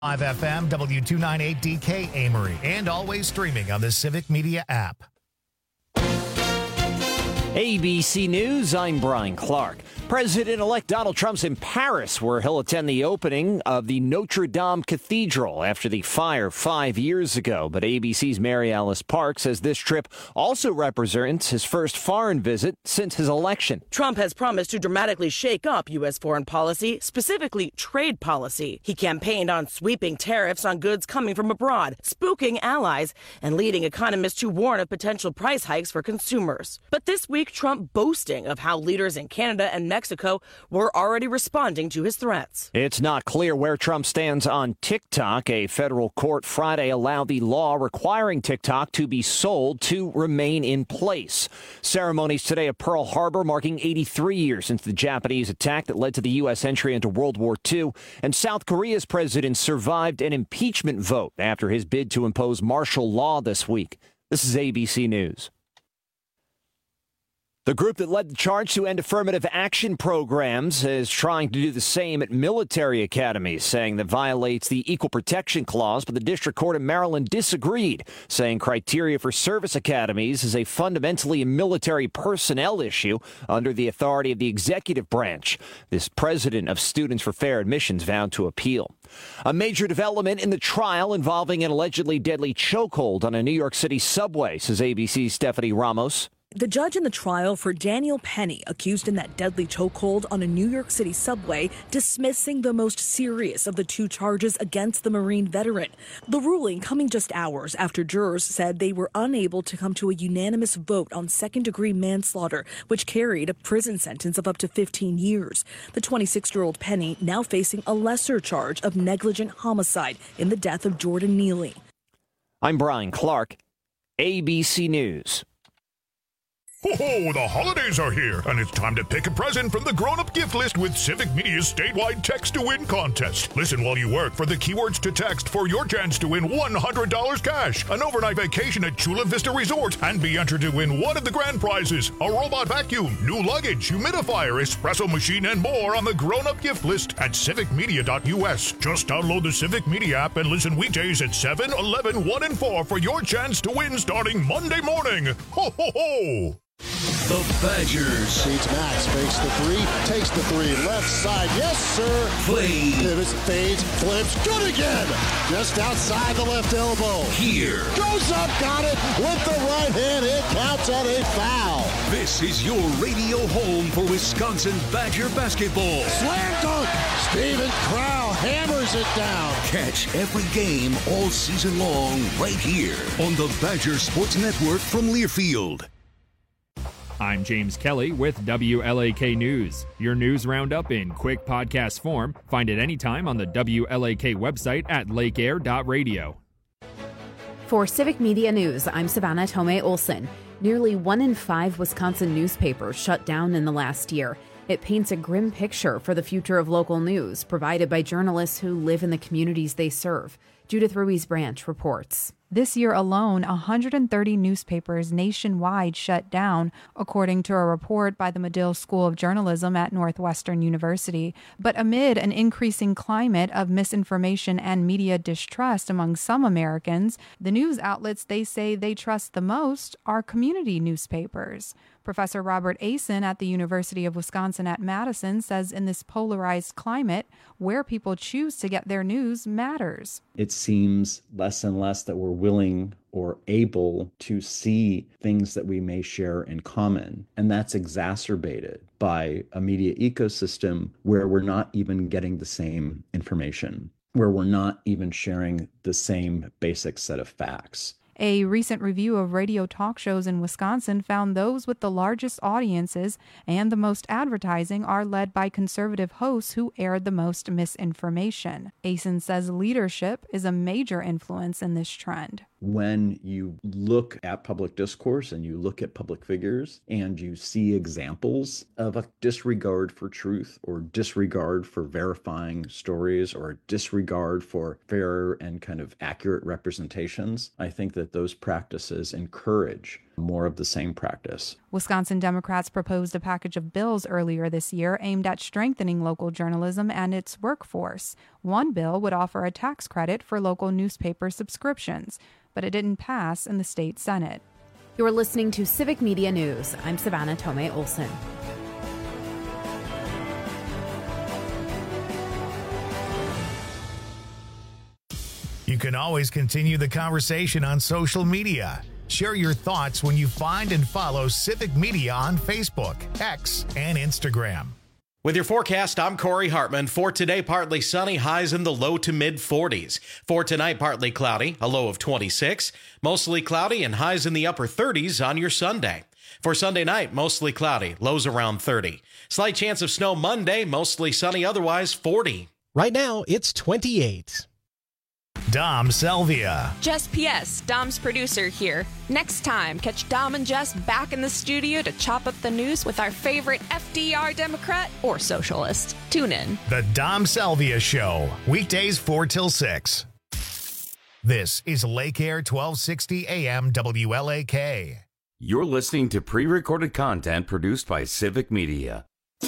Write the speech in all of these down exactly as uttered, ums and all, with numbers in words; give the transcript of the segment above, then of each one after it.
five F M, W two ninety-eight D K Amory, and always streaming on the Civic Media app. A B C News, I'm Brian Clark. President-elect Donald Trump's in Paris, where he'll attend the opening of the Notre Dame Cathedral after the fire five years ago. But A B C's Mary Alice Park says this trip also represents his first foreign visit since his election. Trump has promised to dramatically shake up U S foreign policy, specifically trade policy. He campaigned on sweeping tariffs on goods coming from abroad, spooking allies, and leading economists to warn of potential price hikes for consumers. But this week, Trump boasting of how leaders in Canada and Mexico Mexico were already responding to his threats. It's not clear where Trump stands on TikTok. A federal court Friday allowed the law requiring TikTok to be sold to remain in place. Ceremonies today at Pearl Harbor marking eighty-three years since the Japanese attack that led to the U S entry into World War Two. And South Korea's president survived an impeachment vote after his bid to impose martial law this week. This is A B C News. The group that led the charge to end affirmative action programs is trying to do the same at military academies, saying that violates the Equal Protection Clause, but the District Court in Maryland disagreed, saying criteria for service academies is a fundamentally military personnel issue under the authority of the executive branch. This president of Students for Fair Admissions vowed to appeal. A major development in the trial involving an allegedly deadly chokehold on a New York City subway, says A B C's Stephanie Ramos. The judge in the trial for Daniel Penny, accused in that deadly chokehold on a New York City subway, dismissing the most serious of the two charges against the Marine veteran. The ruling coming just hours after jurors said they were unable to come to a unanimous vote on second-degree manslaughter, which carried a prison sentence of up to fifteen years. The twenty-six-year-old Penny now facing a lesser charge of negligent homicide in the death of Jordan Neely. I'm Brian Clark, A B C News. Ho ho, the holidays are here, and it's time to pick a present from the grown-up gift list with Civic Media's statewide Text to Win contest. Listen while you work for the keywords to text for your chance to win one hundred dollars cash, an overnight vacation at Chula Vista Resort, and be entered to win one of the grand prizes, a robot vacuum, new luggage, humidifier, espresso machine, and more on the grown-up gift list at civic media dot U S. Just download the Civic Media app and listen weekdays at seven, eleven, one, and four for your chance to win starting Monday morning. Ho ho ho! The Badgers. Seats Max, fakes the three, takes the three, left side, yes sir. Play. Pivots, fades, flips, good again. Just outside the left elbow. Here. Goes up, got it, with the right hand, it counts at a foul. This is your radio home for Wisconsin Badger basketball. Slam dunk, Steven Crowl hammers it down. Catch every game all season long right here on the Badger Sports Network from Learfield. I'm James Kelly with W L A K News. Your news roundup in quick podcast form. Find it anytime on the W L A K website at lake air dot radio. For Civic Media News, I'm Savannah Tomei Olson. Nearly one in five Wisconsin newspapers shut down in the last year. It paints a grim picture for the future of local news, provided by journalists who live in the communities they serve. Judith Ruiz-Branch reports. This year alone, one hundred thirty newspapers nationwide shut down, according to a report by the Medill School of Journalism at Northwestern University. But amid an increasing climate of misinformation and media distrust among some Americans, the news outlets they say they trust the most are community newspapers. Professor Robert Asen at the University of Wisconsin at Madison says in this polarized climate, where people choose to get their news matters. It seems less and less that we're willing or able to see things that we may share in common. And that's exacerbated by a media ecosystem where we're not even getting the same information, where we're not even sharing the same basic set of facts. A recent review of radio talk shows in Wisconsin found those with the largest audiences and the most advertising are led by conservative hosts who aired the most misinformation. Asen says leadership is a major influence in this trend. When you look at public discourse and you look at public figures and you see examples of a disregard for truth or disregard for verifying stories or disregard for fair and kind of accurate representations, I think that those practices encourage more of the same practice. Wisconsin Democrats proposed a package of bills earlier this year aimed at strengthening local journalism and its workforce. One bill would offer a tax credit for local newspaper subscriptions, but it didn't pass in the state Senate. You're listening to Civic Media News. I'm Savannah Tomei Olson. You can always continue the conversation on social media. Share your thoughts when you find and follow Civic Media on Facebook, X, and Instagram. With your forecast, I'm Corey Hartman. For today, partly sunny, highs in the low to mid forties. For tonight, partly cloudy, a low of twenty-six. Mostly cloudy and highs in the upper thirties on your Sunday. For Sunday night, mostly cloudy, lows around thirty. Slight chance of snow Monday, mostly sunny, otherwise forty. Right now, it's twenty-eight. Dom Selvia. Jess P S, Dom's producer here. Next time, catch Dom and Jess back in the studio to chop up the news with our favorite F D R Democrat or socialist. Tune in. The Dom Selvia Show, weekdays four till six. This is Lake Air twelve sixty A M W L A K. You're listening to pre-recorded content produced by Civic Media.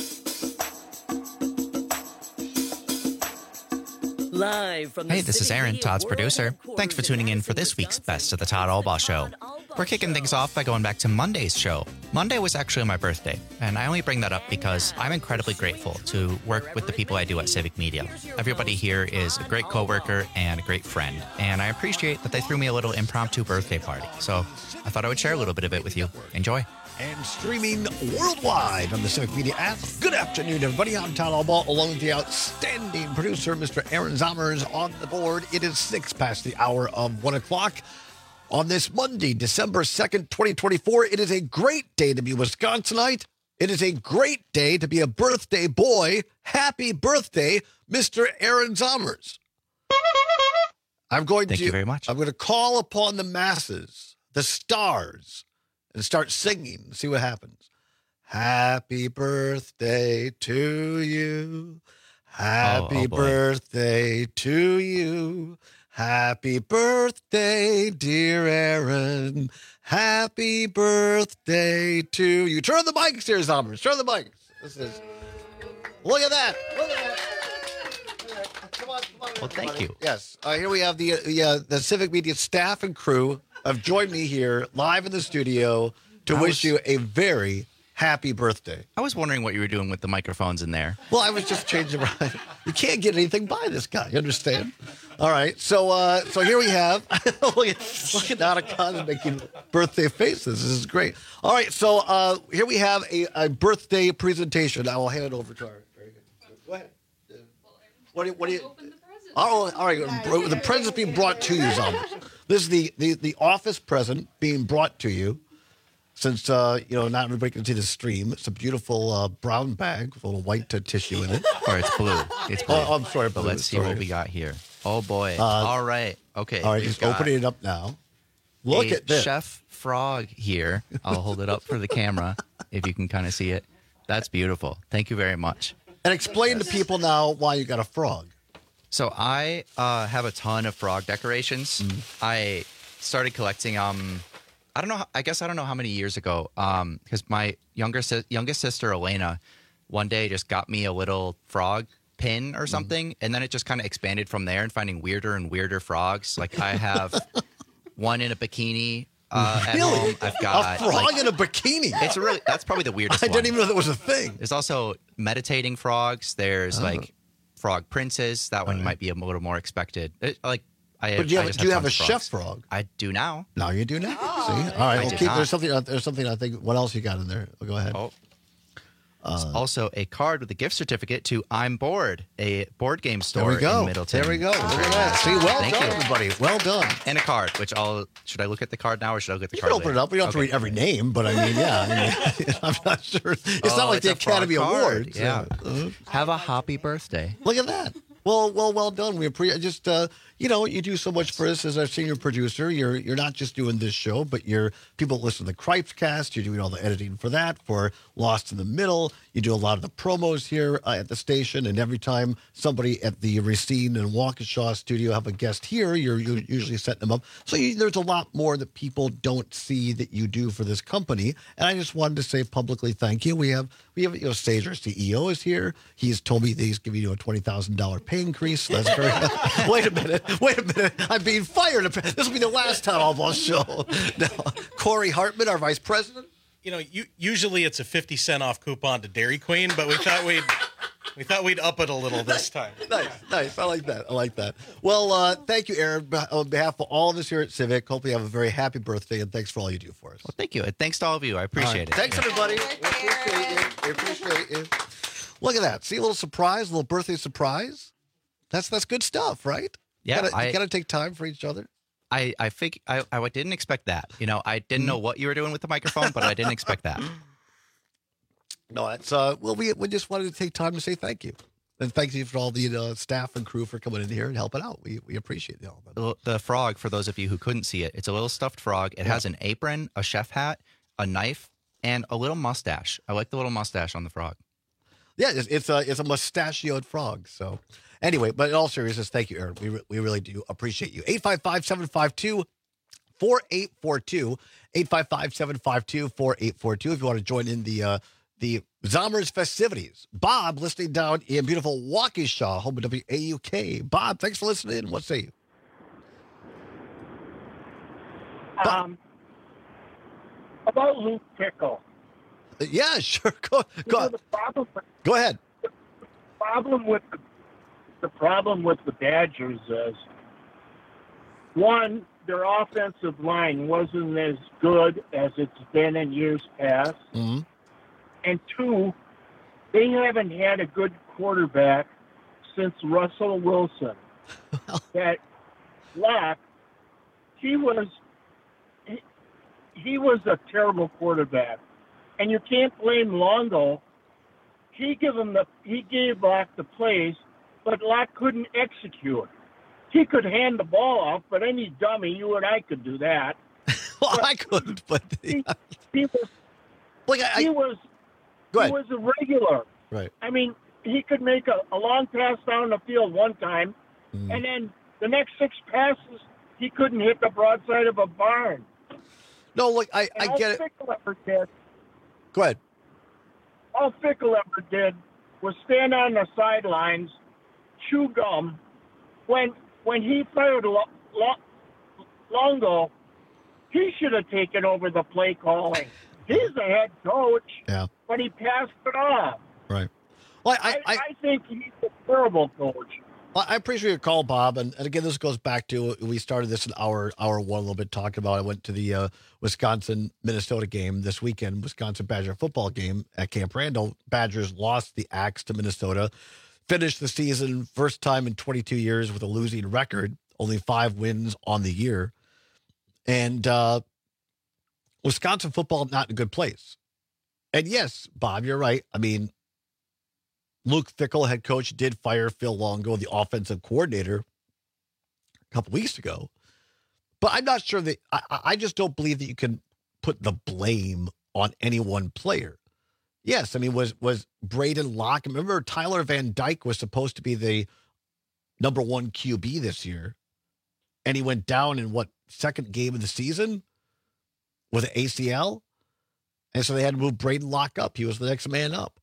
Live from the hey, this is Aaron, Todd's producer. Thanks for tuning in for this week's Best of the Todd Albaugh Show. We're kicking things off by going back to Monday's show. Monday was actually my birthday, and I only bring that up because I'm incredibly grateful to work with the people I do at Civic Media. Everybody here is a great coworker and a great friend, and I appreciate that they threw me a little impromptu birthday party. So I thought I would share a little bit of it with you. Enjoy. And streaming worldwide on the Civic Media app. Good afternoon, everybody. I'm Todd Albaugh, along with the outstanding producer, Mister Aaron Zommers, on the board. It is six past the hour of one o'clock on this Monday, December second, twenty twenty-four. It is a great day to be a Wisconsinite. It is a great day to be a birthday boy. Happy birthday, Mister Aaron Zommers. I'm going Thank to, you very much. I'm going to call upon the masses, the stars, and start singing and see what happens. Happy birthday to you. Happy oh, oh birthday to you. Happy birthday, dear Aaron. Happy birthday to you. Turn the mics here, Zommers. Turn the mics. This is. Look at that. Look at that. Come on, come on. Well, thank you. Yes. Uh, here we have the, uh, uh, the Civic Media staff and crew have joined me here live in the studio to I wish was, you a very happy birthday. I was wondering what you were doing with the microphones in there. Well, I was just changing around. You can't get anything by this guy. You understand? All right. So uh, so here we have, look at, look at Nana Khan making birthday faces. This is great. All right. So uh, here we have a, a birthday presentation. I will hand it over to our, very good. Go ahead. What do you, what do you, oh, all right. The present's being brought to you, Zommers. This is the, the, the office present being brought to you. Since, uh, you know, not everybody can see the stream, it's a beautiful uh, brown bag with a little white uh, tissue in it. Or it's blue. It's blue. Oh, I'm sorry. But blue. let's see sorry. what we got here. Oh, boy. Uh, all right. Okay. All right, just opening it up now. Look at this. Chef Frog here. I'll hold it up for the camera if you can kind of see it. That's beautiful. Thank you very much. And explain to people now why you got a frog. So I uh, have a ton of frog decorations. Mm. I started collecting um I don't know I guess I don't know how many years ago um because my younger si- youngest sister Elena one day just got me a little frog pin or something mm. and then it just kind of expanded from there and finding weirder and weirder frogs. Like I have one in a bikini uh, at really? home. I've got a frog like, in a bikini. It's really that's probably the weirdest I one. didn't even know that was a thing. There's also meditating frogs. There's oh. like frog princes. That one right. might be a little more expected. It, like, I, but do you I have, just do you have, have a frogs. chef frog? I do now. Now you do now. Oh. See, all right. I Well, did keep, not. there's something. There's something. I think. What else you got in there? Well, go ahead. Oh. Uh, There's also a card with a gift certificate to I'm Bored, a board game store there we go. in Middleton. There we go. Look at that. See, well Thank done, you. everybody. Well done. And a card, which I'll. Should I look at the card now, or should I look at the You card? can open later? it up. We don't have okay. to read every name, but I mean, yeah. I mean, I'm not sure. It's oh, not like it's the a frog Academy card. Awards. Yeah. Uh, Have a happy birthday. Look at that. Well, well, well done. We appreciate just uh, you know, you do so much for us as our senior producer. You're you're not just doing this show, but you're people listen to the Cripescast. You're doing all the editing for that, for Lost in the Middle. You do a lot of the promos here uh, at the station, and every time somebody at the Racine and Waukesha studio have a guest here, you're, you're usually setting them up. So you, there's a lot more that people don't see that you do for this company. And I just wanted to say publicly thank you. We have we have you know Sage, our C E O, is here. He's told me that he's giving you a twenty thousand dollars pay increase. So that's very. Wait a minute. Wait a minute. I'm being fired. This will be the last time I'll show. Now, Corey Hartman, our vice president. You know, you, usually it's a fifty cent off coupon to Dairy Queen, but we thought we'd we thought we'd up it a little this time. Nice, nice. I like that. I like that. Well, uh, thank you, Aaron. On behalf of all of us here at Civic, hope you have a very happy birthday, and thanks for all you do for us. Well, thank you. And thanks to all of you. I appreciate right. it. Thanks, everybody. We appreciate you. We appreciate you. Look at that. See, a little surprise, a little birthday surprise. That's that's good stuff, right? Yeah, you gotta, I, you gotta take time for each other. I I think I, I didn't expect that. You know, I didn't know what you were doing with the microphone, but I didn't expect that. No, that's uh. Well, we we just wanted to take time to say thank you, and thank you for all the uh, staff and crew for coming in here and helping out. We we appreciate all that. The, the frog, for those of you who couldn't see it, it's a little stuffed frog. It yeah. has an apron, a chef hat, a knife, and a little mustache. I like the little mustache on the frog. Yeah, it's, it's a it's a mustachioed frog. So. Anyway, but in all seriousness, thank you, Aaron. We re- we really do appreciate you. eight five five, seven five two, four eight four two. eight five five, seven five two, four eight four two if you want to join in the uh, the Zombers festivities. Bob, listening down in beautiful Waukesha, home of W A U K. Bob, thanks for listening. What say you? Um, about Luke Fickell. Uh, yeah, sure. Go, go, know, the problem with, go ahead. The problem with the The problem with the Badgers is, one, their offensive line wasn't as good as it's been in years past. Mm-hmm. And two, they haven't had a good quarterback since Russell Wilson. That Locke, he was he, he was a terrible quarterback. And you can't blame Longo. He gave him the he gave Locke the plays, but Locke couldn't execute. He could hand the ball off, but any dummy, you and I could do that. well, but I couldn't, but he, he was. Like I, he was. Go he ahead. was a regular. Right. I mean, he could make a, a long pass down the field one time, mm. and then the next six passes, he couldn't hit the broadside of a barn. No, look, I, I all get Fickell it. Ever did, Go ahead. All Fickell ever did was stand on the sidelines, chew gum. When when he fired Lo, Lo, Longo, he should have taken over the play calling. He's the head coach, yeah. but he passed it off. Right. Well, I, I, I, I think he's a terrible coach. Well, I appreciate your call, Bob. And, and again, this goes back to, we started this in hour, hour one a little bit talking about, I went to the uh, Wisconsin-Minnesota game this weekend, Wisconsin Badger football game at Camp Randall. Badgers lost the Axe to Minnesota, finished the season first time in twenty-two years with a losing record, only five wins on the year. And uh, Wisconsin football, not in a good place. And yes, Bob, you're right. I mean, Luke Fickell, head coach, did fire Phil Longo, the offensive coordinator, a couple weeks ago. But I'm not sure that I, I just don't believe that you can put the blame on any one player. Yes, I mean, was was Braden Locke? Remember, Tyler Van Dyke was supposed to be the number one Q B this year, and he went down in what, second game of the season with an A C L, and so they had to move Braden Locke up. He was the next man up.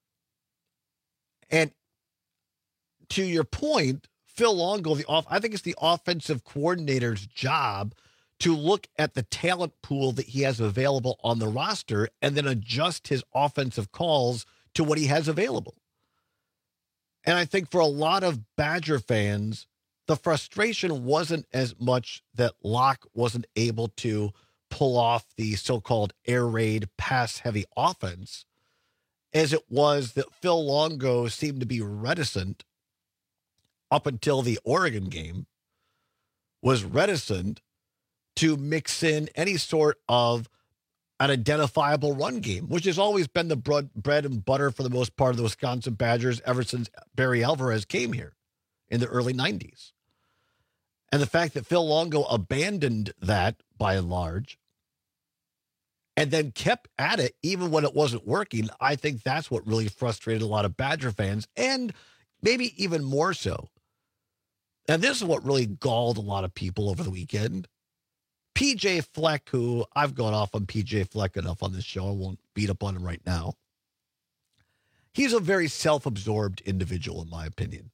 And to your point, Phil Longo, the off, I think it's the offensive coordinator's job to look at the talent pool that he has available on the roster and then adjust his offensive calls to what he has available. And I think for a lot of Badger fans, the frustration wasn't as much that Locke wasn't able to pull off the so-called air raid pass-heavy offense, as it was that Phil Longo seemed to be reticent up until the Oregon game, was reticent to mix in any sort of an identifiable run game, which has always been the bread, bread and butter for the most part of the Wisconsin Badgers ever since Barry Alvarez came here. in the early nineties. And the fact that Phil Longo abandoned that by and large and then kept at it even when it wasn't working, I think that's what really frustrated a lot of Badger fans, and maybe even more so. And this is what really galled a lot of people over the weekend. P J Fleck, who I've gone off on P J Fleck enough on this show. I won't beat up on him right now. He's a very self-absorbed individual, in my opinion.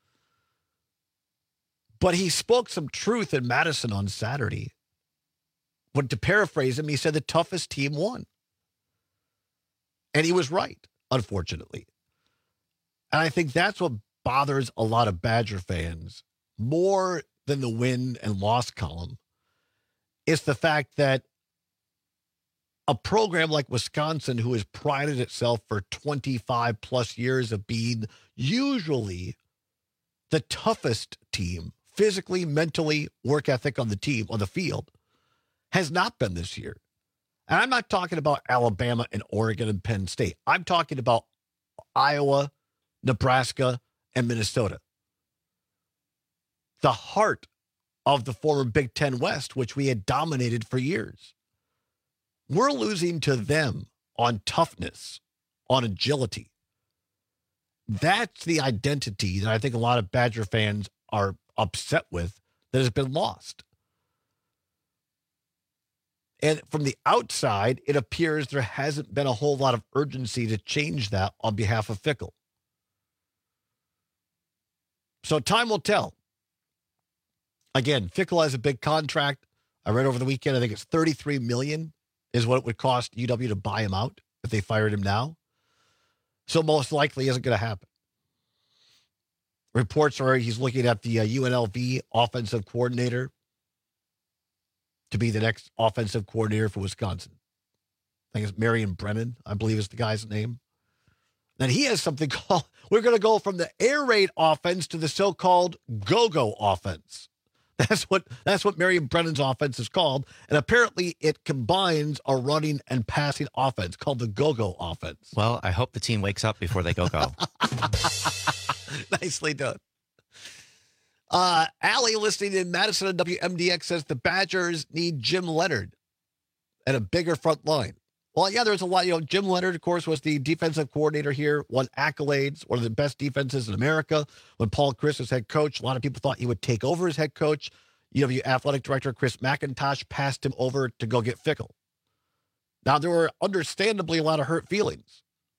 But he spoke some truth in Madison on Saturday. But to paraphrase him, he said the toughest team won. And he was right, unfortunately. And I think that's what bothers a lot of Badger fans more than the win and loss column. It's the fact that a program like Wisconsin, who has prided itself for twenty-five plus years of being usually the toughest team, physically, mentally, work ethic on the team, on the field, has not been this year. And I'm not talking about Alabama and Oregon and Penn State. I'm talking about Iowa, Nebraska, and Minnesota. The heart of the former Big Ten West, which we had dominated for years. We're losing to them on toughness, on agility. That's the identity that I think a lot of Badger fans are upset with that has been lost. And from the outside, it appears there hasn't been a whole lot of urgency to change that on behalf of Fickell. So time will tell. Again, Fickell has a big contract. I read over the weekend, I think it's thirty-three million dollars is what it would cost U W to buy him out if they fired him now. So most likely isn't going to happen. Reports are he's looking at the uh, U N L V offensive coordinator to be the next offensive coordinator for Wisconsin. I think it's Marion Brennan, I believe is the guy's name. Then he has something called, we're going to go from the air raid offense to the so-called go-go offense. That's what that's what Marion Brennan's offense is called. And apparently it combines a running and passing offense called the go-go offense. Well, I hope the team wakes up before they go-go. Nicely done. Uh, Allie, listening in Madison on W M D X, says the Badgers need Jim Leonhard and a bigger front line. Well, yeah, there's a lot. You know, Jim Leonhard, of course, was the defensive coordinator here, won accolades, one of the best defenses in America. When Paul Chryst was head coach, a lot of people thought he would take over as head coach. U W athletic director Chris McIntosh passed him over to go get Fickell. Now, there were understandably a lot of hurt feelings.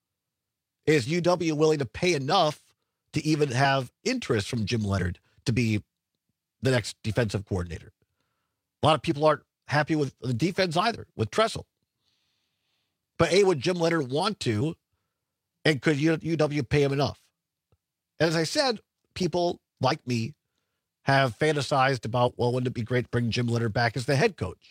Is U W willing to pay enough to even have interest from Jim Leonhard to be the next defensive coordinator? A lot of people aren't happy with the defense either, with Tressel. But A, would Jim Leonhard want to, and could U W pay him enough? As I said, people like me have fantasized about, well, wouldn't it be great to bring Jim Leonhard back as the head coach?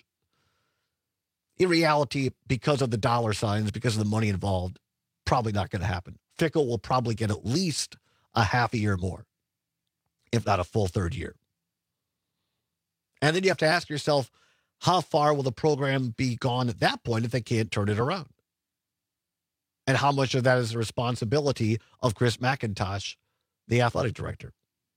In reality, because of the dollar signs, because of the money involved, probably not going to happen. Fickell will probably get at least a half a year more, if not a full third year. And then you have to ask yourself, how far will the program be gone at that point if they can't turn it around? And how much of that is the responsibility of Chris McIntosh, the athletic director?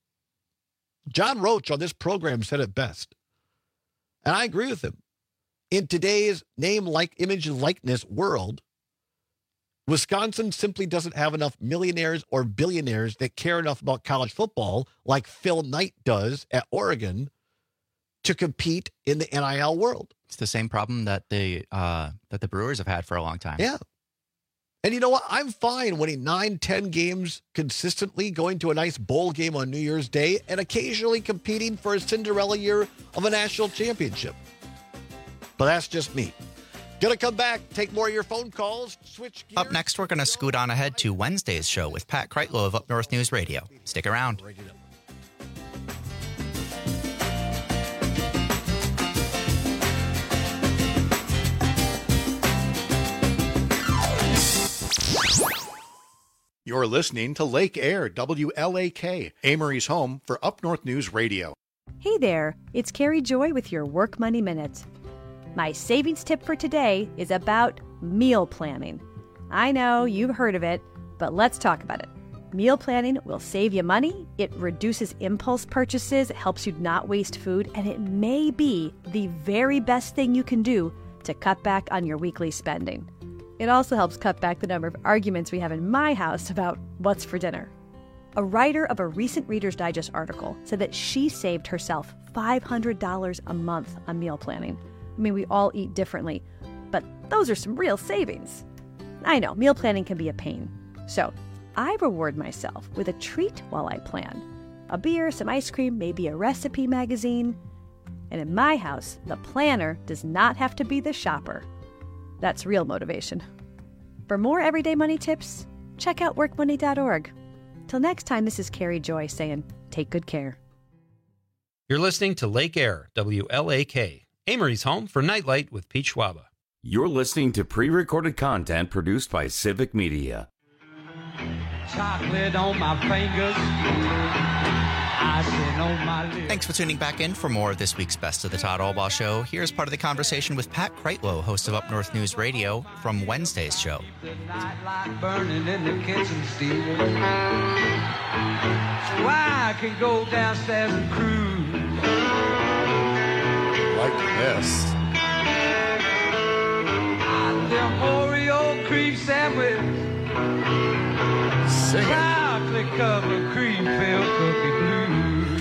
John Roach on this program said it best, and I agree with him. In today's name, like image, and likeness world, Wisconsin simply doesn't have enough millionaires or billionaires that care enough about college football like Phil Knight does at Oregon to compete in the N I L world. It's the same problem that the uh, that the Brewers have had for a long time. Yeah. And you know what? I'm fine winning nine, ten games consistently, going to a nice bowl game on New Year's Day, and occasionally competing for a Cinderella year of a national championship. But that's just me. Gonna come back, take more of your phone calls, switch gears. Up next, we're going to scoot on ahead to Wednesday's show with Pat Kreitlow of Up North News Radio. Stick around. You're listening to Lake Air, W L A K, Amory's home for Up North News Radio. Hey there, it's Carrie Joy with your Work Money Minute. My savings tip for today is about meal planning. I know you've heard of it, but let's talk about it. Meal planning will save you money, it reduces impulse purchases, it helps you not waste food, and it may be the very best thing you can do to cut back on your weekly spending. It also helps cut back the number of arguments we have in my house about what's for dinner. A writer of a recent Reader's Digest article said that she saved herself five hundred dollars a month on meal planning. I mean, we all eat differently, but those are some real savings. I know, meal planning can be a pain. So I reward myself with a treat while I plan. A beer, some ice cream, maybe a recipe magazine. And in my house, the planner does not have to be the shopper. That's real motivation. For more everyday money tips, check out work money dot org. Till next time, this is Carrie Joy saying, take good care. You're listening to Lake Air, W L A K, Amory's home for Nightlight with Pete Schwaba. You're listening to pre-recorded content produced by Civic Media. Chocolate on my fingers, icing on my lips. Thanks for tuning back in for more of this week's Best of the Todd Albaugh Show. Here's part of the conversation with Pat Kreitlow, host of Up North News Radio, from Wednesday's show. The nightlight burning in the kitchen still. So I can go downstairs and cruise. Like this. I them Oreo cream sandwich. Sing it. Chocolate covered cream filled cookie blues.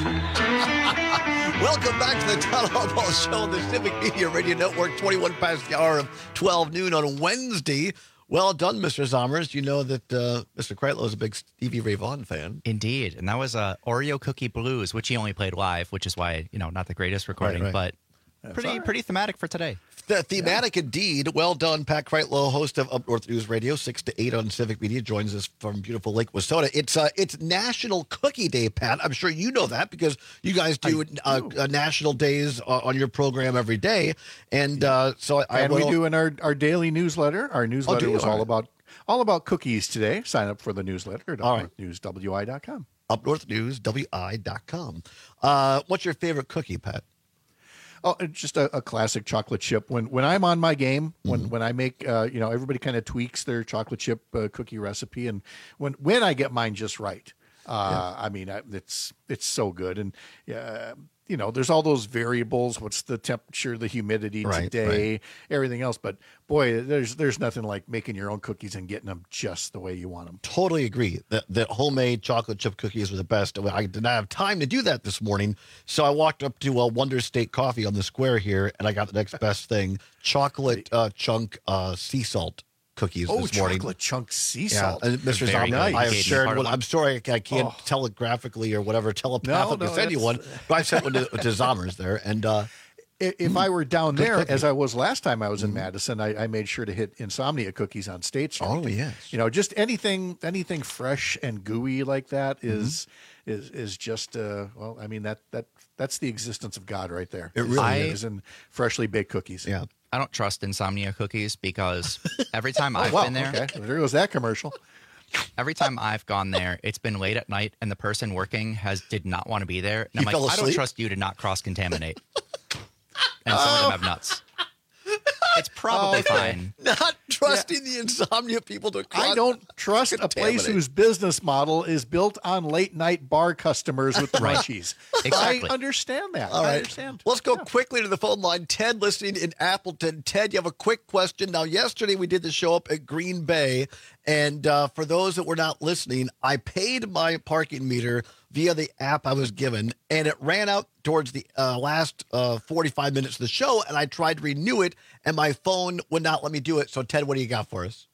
Welcome back to the Todd Albaugh Show on the Civic Media Radio Network, twenty-one past the hour of twelve noon on Wednesday. Well done, Mister Zommers. You know that uh, Mister Kreitlow is a big Stevie Ray Vaughan fan. Indeed. And that was uh, Oreo Cookie Blues, which he only played live, which is why, you know, not the greatest recording, Right, right. but pretty right. pretty thematic for today. The thematic yeah. indeed. Well done, Pat Kreitlow, host of Up North News Radio, six to eight on Civic Media, joins us from beautiful Lake Wissota. It's uh, it's National Cookie Day, Pat. I'm sure you know that because you guys do, uh, do. Uh, national days uh, on your program every day. And uh, so I And will, we do in our, our daily newsletter. Our newsletter oh, was all, all right. about all about cookies today. Sign up for the newsletter at All up right. north news w i dot com. up north news w i dot com. Uh, what's your favorite cookie, Pat? Oh, it's just a, a classic chocolate chip. When when I'm on my game, when Mm-hmm. when I make, uh, you know, everybody kind of tweaks their chocolate chip uh, cookie recipe, and when when I get mine just right, uh, yeah. I mean, I, it's it's so good. And uh, you know, there's all those variables. What's the temperature, the humidity Right, today, right. everything else. But boy, there's there's nothing like making your own cookies and getting them just the way you want them. Totally agree that, that homemade chocolate chip cookies are the best. I did not have time to do that this morning, so I walked up to uh, Wonder State Coffee on the square here, and I got the next best thing: chocolate uh, chunk uh, sea salt cookies Oh, this morning. chocolate chunk sea Yeah, salt. and Mister Very Zombie, good. I have Katie, shared part of one. one. I'm sorry I can't Oh. telegraphically or whatever telepathically No, no, send you one, that's- but I sent one to, to Zommers there, and uh, I- If I were down Good there, cookie. as I was last time I was in Madison, I, I made sure to hit Insomnia cookies on State Street. Oh, yes. You know, just anything anything fresh and gooey like that is is is just uh, well, I mean that that that's the existence of God right there. It really is in freshly baked cookies. yeah. I don't trust Insomnia cookies because every time I've Oh, wow, been there, okay. There goes that commercial. every time I've gone there, it's been late at night and the person working has did not want to be there. And He I'm fell like, I don't asleep? trust you to not cross contaminate. And some of them have nuts. It's probably Okay. fine. Not trusting the Insomnia people to I don't trust a place contaminate. whose business model is built on late night bar customers with the Right. munchies. Exactly. I understand that. All I right. understand. Let's go quickly to the phone line. Ted listening in Appleton. Ted, you have a quick question. Now, yesterday we did the show up at Green Bay. And uh, for those that were not listening, I paid my parking meter via the app I was given. And it ran out towards the uh, last uh, forty-five minutes of the show. And I tried to renew it. And my phone would not let me do it. So, Ted, what do you got for us?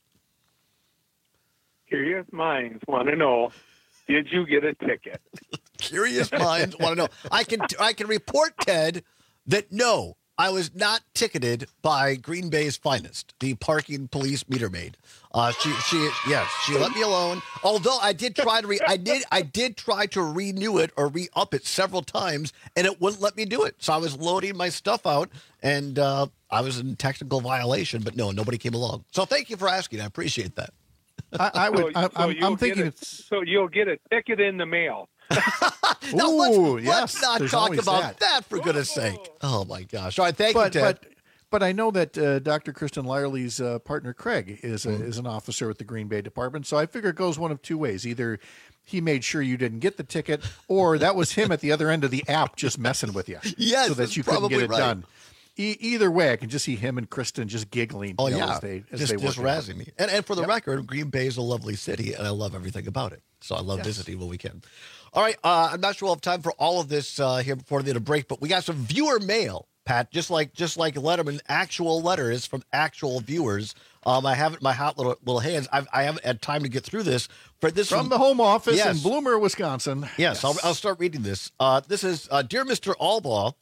Curious minds want to know, did you get a ticket? Curious minds want to know. I can I can report, Ted, that no, I was not ticketed by Green Bay's finest, the parking police meter maid. Uh, she she yes, she let me alone. Although I did try to re, I did I did try to renew it or re up it several times, and it wouldn't let me do it. So I was loading my stuff out, and uh, I was in technical violation. But no, nobody came along. So thank you for asking. I appreciate that. I, I would. So- I, so I'm, you'll I'm get thinking a- it's. So you'll get a ticket in the mail. Now, let's, Ooh, let's yes, not there's talk always about that. that. for goodness sake. Oh my gosh! All right, thank But you, Ted. but But I know that uh, Doctor Kristen Lyerly's uh, partner Craig is a, Mm. is an officer with the Green Bay Department. So I figure it goes one of two ways. Either he made sure you didn't get the ticket, or that was him at the other end of the app just messing with you. Yes, so that that's you couldn't get probably it right. done. E- either way, I can just see him and Kristen just giggling. Oh you know, yeah, as they, as just they just work it out. razzing me. And and for the Yep. record, Green Bay is a lovely city, and I love everything about it. So I love Yes. visiting when we can. All right, uh, I'm not sure we'll have time for all of this uh, here before the end of break, but we got some viewer mail, Pat. Just like just like Letterman, actual letters from actual viewers. Um, I have it in my hot little little hands. I've, I haven't had time to get through this. For this From the home office Yes. in Bloomer, Wisconsin. Yes, Yes. I'll, I'll start reading this. Uh, this is uh, Dear Mister Albaugh,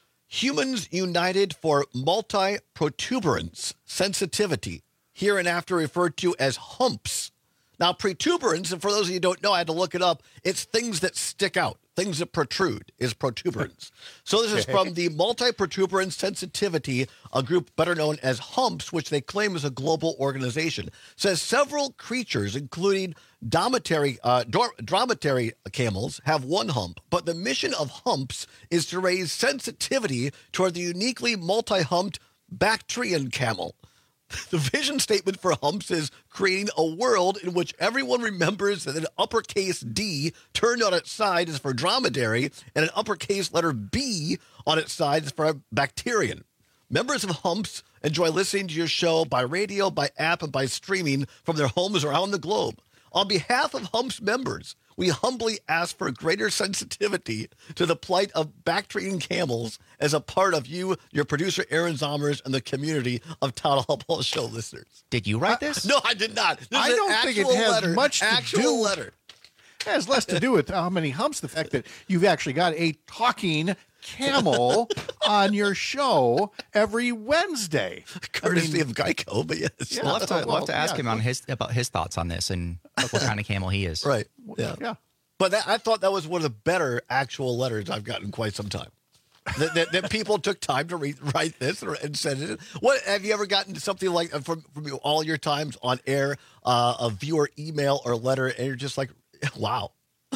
Humans United for Multi-Protuberance Sensitivity, hereinafter referred to as humps. Now, protuberance, and for those of you who don't know, I had to look it up. It's things that stick out, things that protrude is protuberance. So this is from the Multi-Protuberance Sensitivity, a group better known as HUMPS, which they claim is a global organization. Says several creatures, including dromedary, uh, dor- dromedary camels, have one hump, but the mission of HUMPS is to raise sensitivity toward the uniquely multi-humped Bactrian camel. The vision statement for humps is creating a world in which everyone remembers that an uppercase D turned on its side is for dromedary and an uppercase letter B on its side is for Bactrian. Members of Humps enjoy listening to your show by radio, by app, and by streaming from their homes around the globe. On behalf of Humps members, we humbly ask for greater sensitivity to the plight of Bactrian camels as a part of you, your producer Aaron Zommers, and the community of Town Hall Ball Show listeners. Did you write this? No, I did not. This I is an don't think it actual has letter, much to actual do- letter. It has less to do with how many humps, the fact that you've actually got a talking camel on your show every Wednesday. Courtesy of Geico, but yes. Yeah, we'll have to, we'll have to ask yeah. him on his about his thoughts on this and what kind of camel he is. Right. Yeah. Yeah. But that, I thought that was one of the better actual letters I've gotten in quite some time. that, that, that people took time to read, write this and send it. What have you ever gotten something like from from you, all your times on air, uh, a viewer email or letter, and you're just like, wow.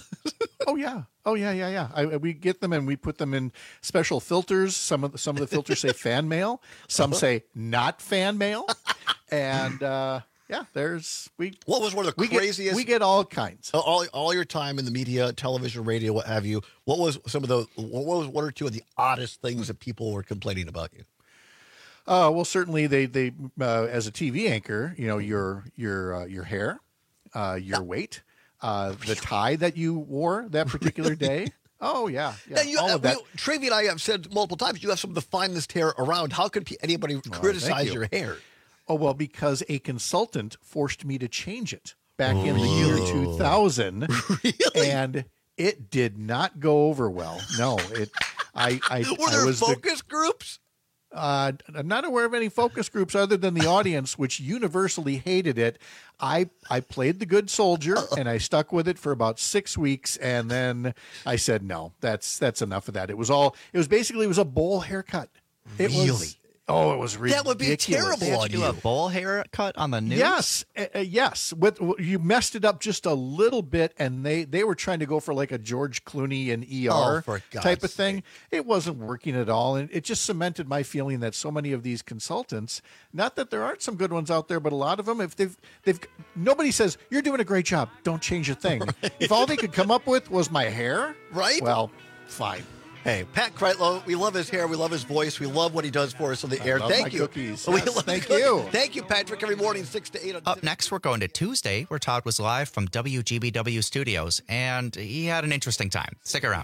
Oh yeah, oh yeah, yeah, yeah. I, we get them and we put them in special filters. Some of the, some of the filters say fan mail. Some say not fan mail. And uh, yeah, there's we. What was one of the we craziest? Get, we get all kinds. All all your time in the media, television, radio, what have you. What was some of the? What was one or two of the oddest things that people were complaining about you? Uh, well, certainly they they uh, as a T V anchor, you know your your uh, your hair, uh, your weight, uh, the tie that you wore that particular day. Oh yeah, yeah. Now, you, all uh, of that. we- Trivia and I have said multiple times, you have some of the finest hair around. How could pe- anybody Oh, thank criticize you. your hair? Oh well, because a consultant forced me to change it back in the year two thousand, and it did not go over well. No, it. I. I Were I there was the- focus groups? Uh, I'm not aware of any focus groups other than the audience, which universally hated it. I I played the good soldier and I stuck with it for about six weeks, and then I said no, that's that's enough of that. It was all. It was basically it was a bowl haircut. It Really? was. Oh, it was ridiculous. That would be terrible They had to on do you. a bowl haircut on the news. Yes, uh, uh, yes. With, you messed it up just a little bit, and they, they were trying to go for like a George Clooney and E R Oh, for God's type of thing. It wasn't working at all, and it just cemented my feeling that so many of these consultants, not that there aren't some good ones out there, but a lot of them, if they've they've nobody says you're doing a great job, don't change a thing. Right. If all they could come up with was my hair, right? Well, fine. Hey, Pat Kreitlow, we love his hair, we love his voice, we love what he does for us on the I air. love Thank my you. cookies. We Yes, love thank cookies. you. Thank you, Patrick. Every morning, six to eight. On Up next, we're going to Tuesday, where Todd was live from W G B W Studios, and he had an interesting time. Stick around.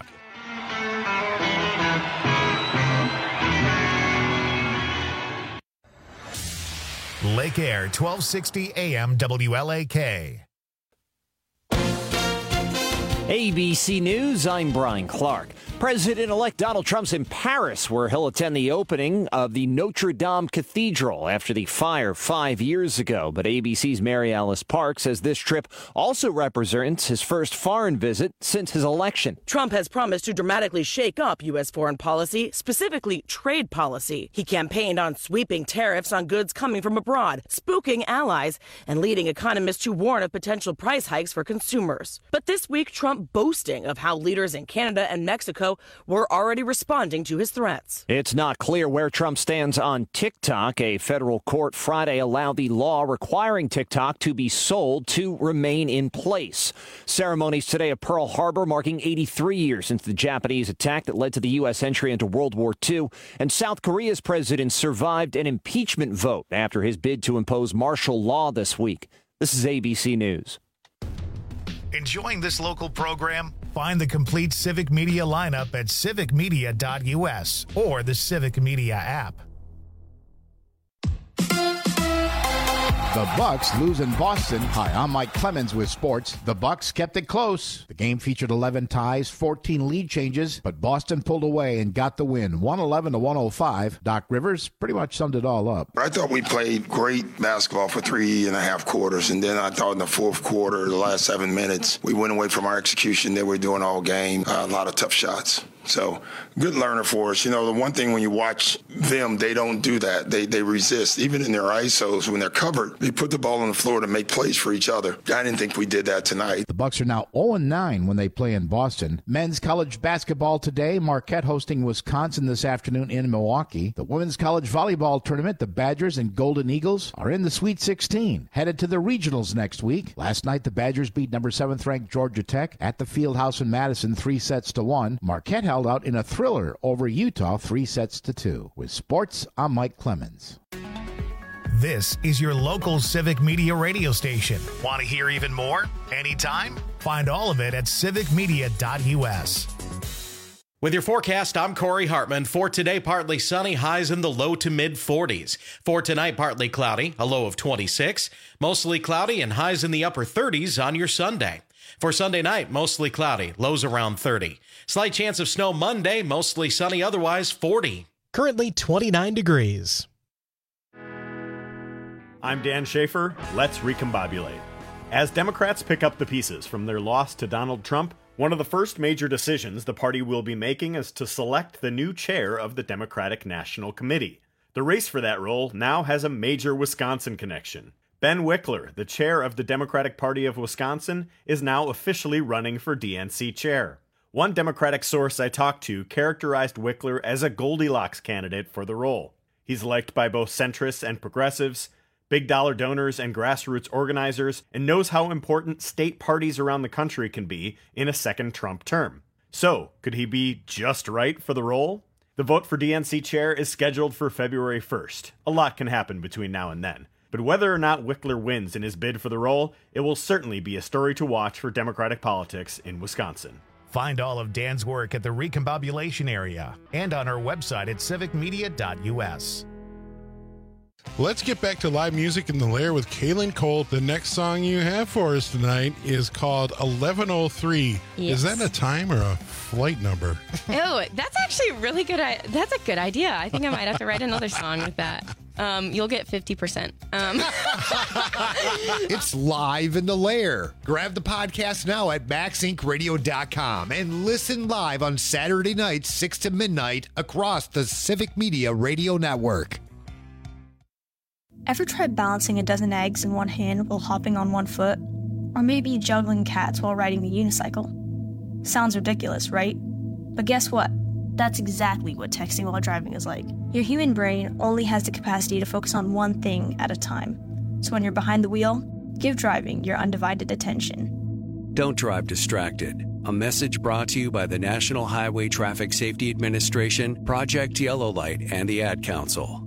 Lake Air, twelve sixty A M W L A K. A B C News, I'm Brian Clark. President-elect Donald Trump's in Paris, where he'll attend the opening of the Notre Dame Cathedral after the fire five years ago. But A B C's Mary Alice Park says this trip also represents his first foreign visit since his election. Trump has promised to dramatically shake up U S foreign policy, specifically trade policy. He campaigned on sweeping tariffs on goods coming from abroad, spooking allies, and leading economists to warn of potential price hikes for consumers. But this week, Trump boasting of how leaders in Canada and Mexico though, were already responding to his threats. It's not clear where Trump stands on TikTok. A federal court Friday allowed the law requiring TikTok to be sold to remain in place. Ceremonies today at Pearl Harbor marking eighty-three years since the Japanese attack that led to the U S entry into World War Two. And South Korea's president survived an impeachment vote after his bid to impose martial law this week. This is A B C News. Enjoying this local program? Find the complete Civic Media lineup at civic media dot U S or the Civic Media app. The Bucks lose in Boston. Hi, I'm Mike Clemens with sports. The Bucks kept it close. The game featured eleven ties, fourteen lead changes, but Boston pulled away and got the win, one eleven to one oh five. Doc Rivers pretty much summed it all up. I thought we played great basketball for three and a half quarters, and then I thought in the fourth quarter, the last seven minutes, we went away from our execution that we're doing all game. Uh, a lot of tough shots. So, good learner for us. You know, the one thing when you watch them, they don't do that. They they resist. Even in their I S Os, when they're covered, they put the ball on the floor to make plays for each other. I didn't think we did that tonight. The Bucks are now oh and nine when they play in Boston. Men's college basketball today, Marquette hosting Wisconsin this afternoon in Milwaukee. The women's college volleyball tournament, the Badgers and Golden Eagles are in the Sweet sixteen, headed to the regionals next week. Last night, the Badgers beat number seventh ranked Georgia Tech at the Fieldhouse in Madison three sets to one. Marquette held out in a thriller over Utah three sets to two. With sports, I'm Mike Clemens. This is your local Civic Media radio station. Want to hear even more? Anytime? Find all of it at civic media dot U S. With your forecast, I'm Corey Hartman. For today, partly sunny, highs in the low to mid forties. For tonight, partly cloudy, a low of twenty-six. Mostly cloudy and highs in the upper thirties on your Sunday. For Sunday night, mostly cloudy, lows around thirty. Slight chance of snow Monday, mostly sunny, otherwise forty. Currently twenty-nine degrees. I'm Dan Schaefer. Let's recombobulate. As Democrats pick up the pieces from their loss to Donald Trump, one of the first major decisions the party will be making is to select the new chair of the Democratic National Committee. The race for that role now has a major Wisconsin connection. Ben Wickler, the chair of the Democratic Party of Wisconsin, is now officially running for D N C chair. One Democratic source I talked to characterized Wickler as a Goldilocks candidate for the role. He's liked by both centrists and progressives, big dollar donors and grassroots organizers, and knows how important state parties around the country can be in a second Trump term. So, could he be just right for the role? The vote for D N C chair is scheduled for February first. A lot can happen between now and then. But whether or not Wickler wins in his bid for the role, it will certainly be a story to watch for Democratic politics in Wisconsin. Find all of Dan's work at the Recombobulation area and on our website at civic media dot U S. Let's get back to live music in the Lair with Kaylin Cole. The next song you have for us tonight is called eleven oh three. Yes. Is that a time or a flight number? Oh, that's actually a really good. I- that's a good idea. I think I might have to write another song with that. Um, you'll get fifty percent. Um. It's live in the Lair. Grab the podcast now at max inc radio dot com and listen live on Saturday nights, six to midnight, across the Civic Media Radio Network. Ever tried balancing a dozen eggs in one hand while hopping on one foot? Or maybe juggling cats while riding the unicycle? Sounds ridiculous, right? But guess what? That's exactly what texting while driving is like. Your human brain only has the capacity to focus on one thing at a time. So when you're behind the wheel, give driving your undivided attention. Don't drive distracted. A message brought to you by the National Highway Traffic Safety Administration, Project Yellow Light, and the Ad Council.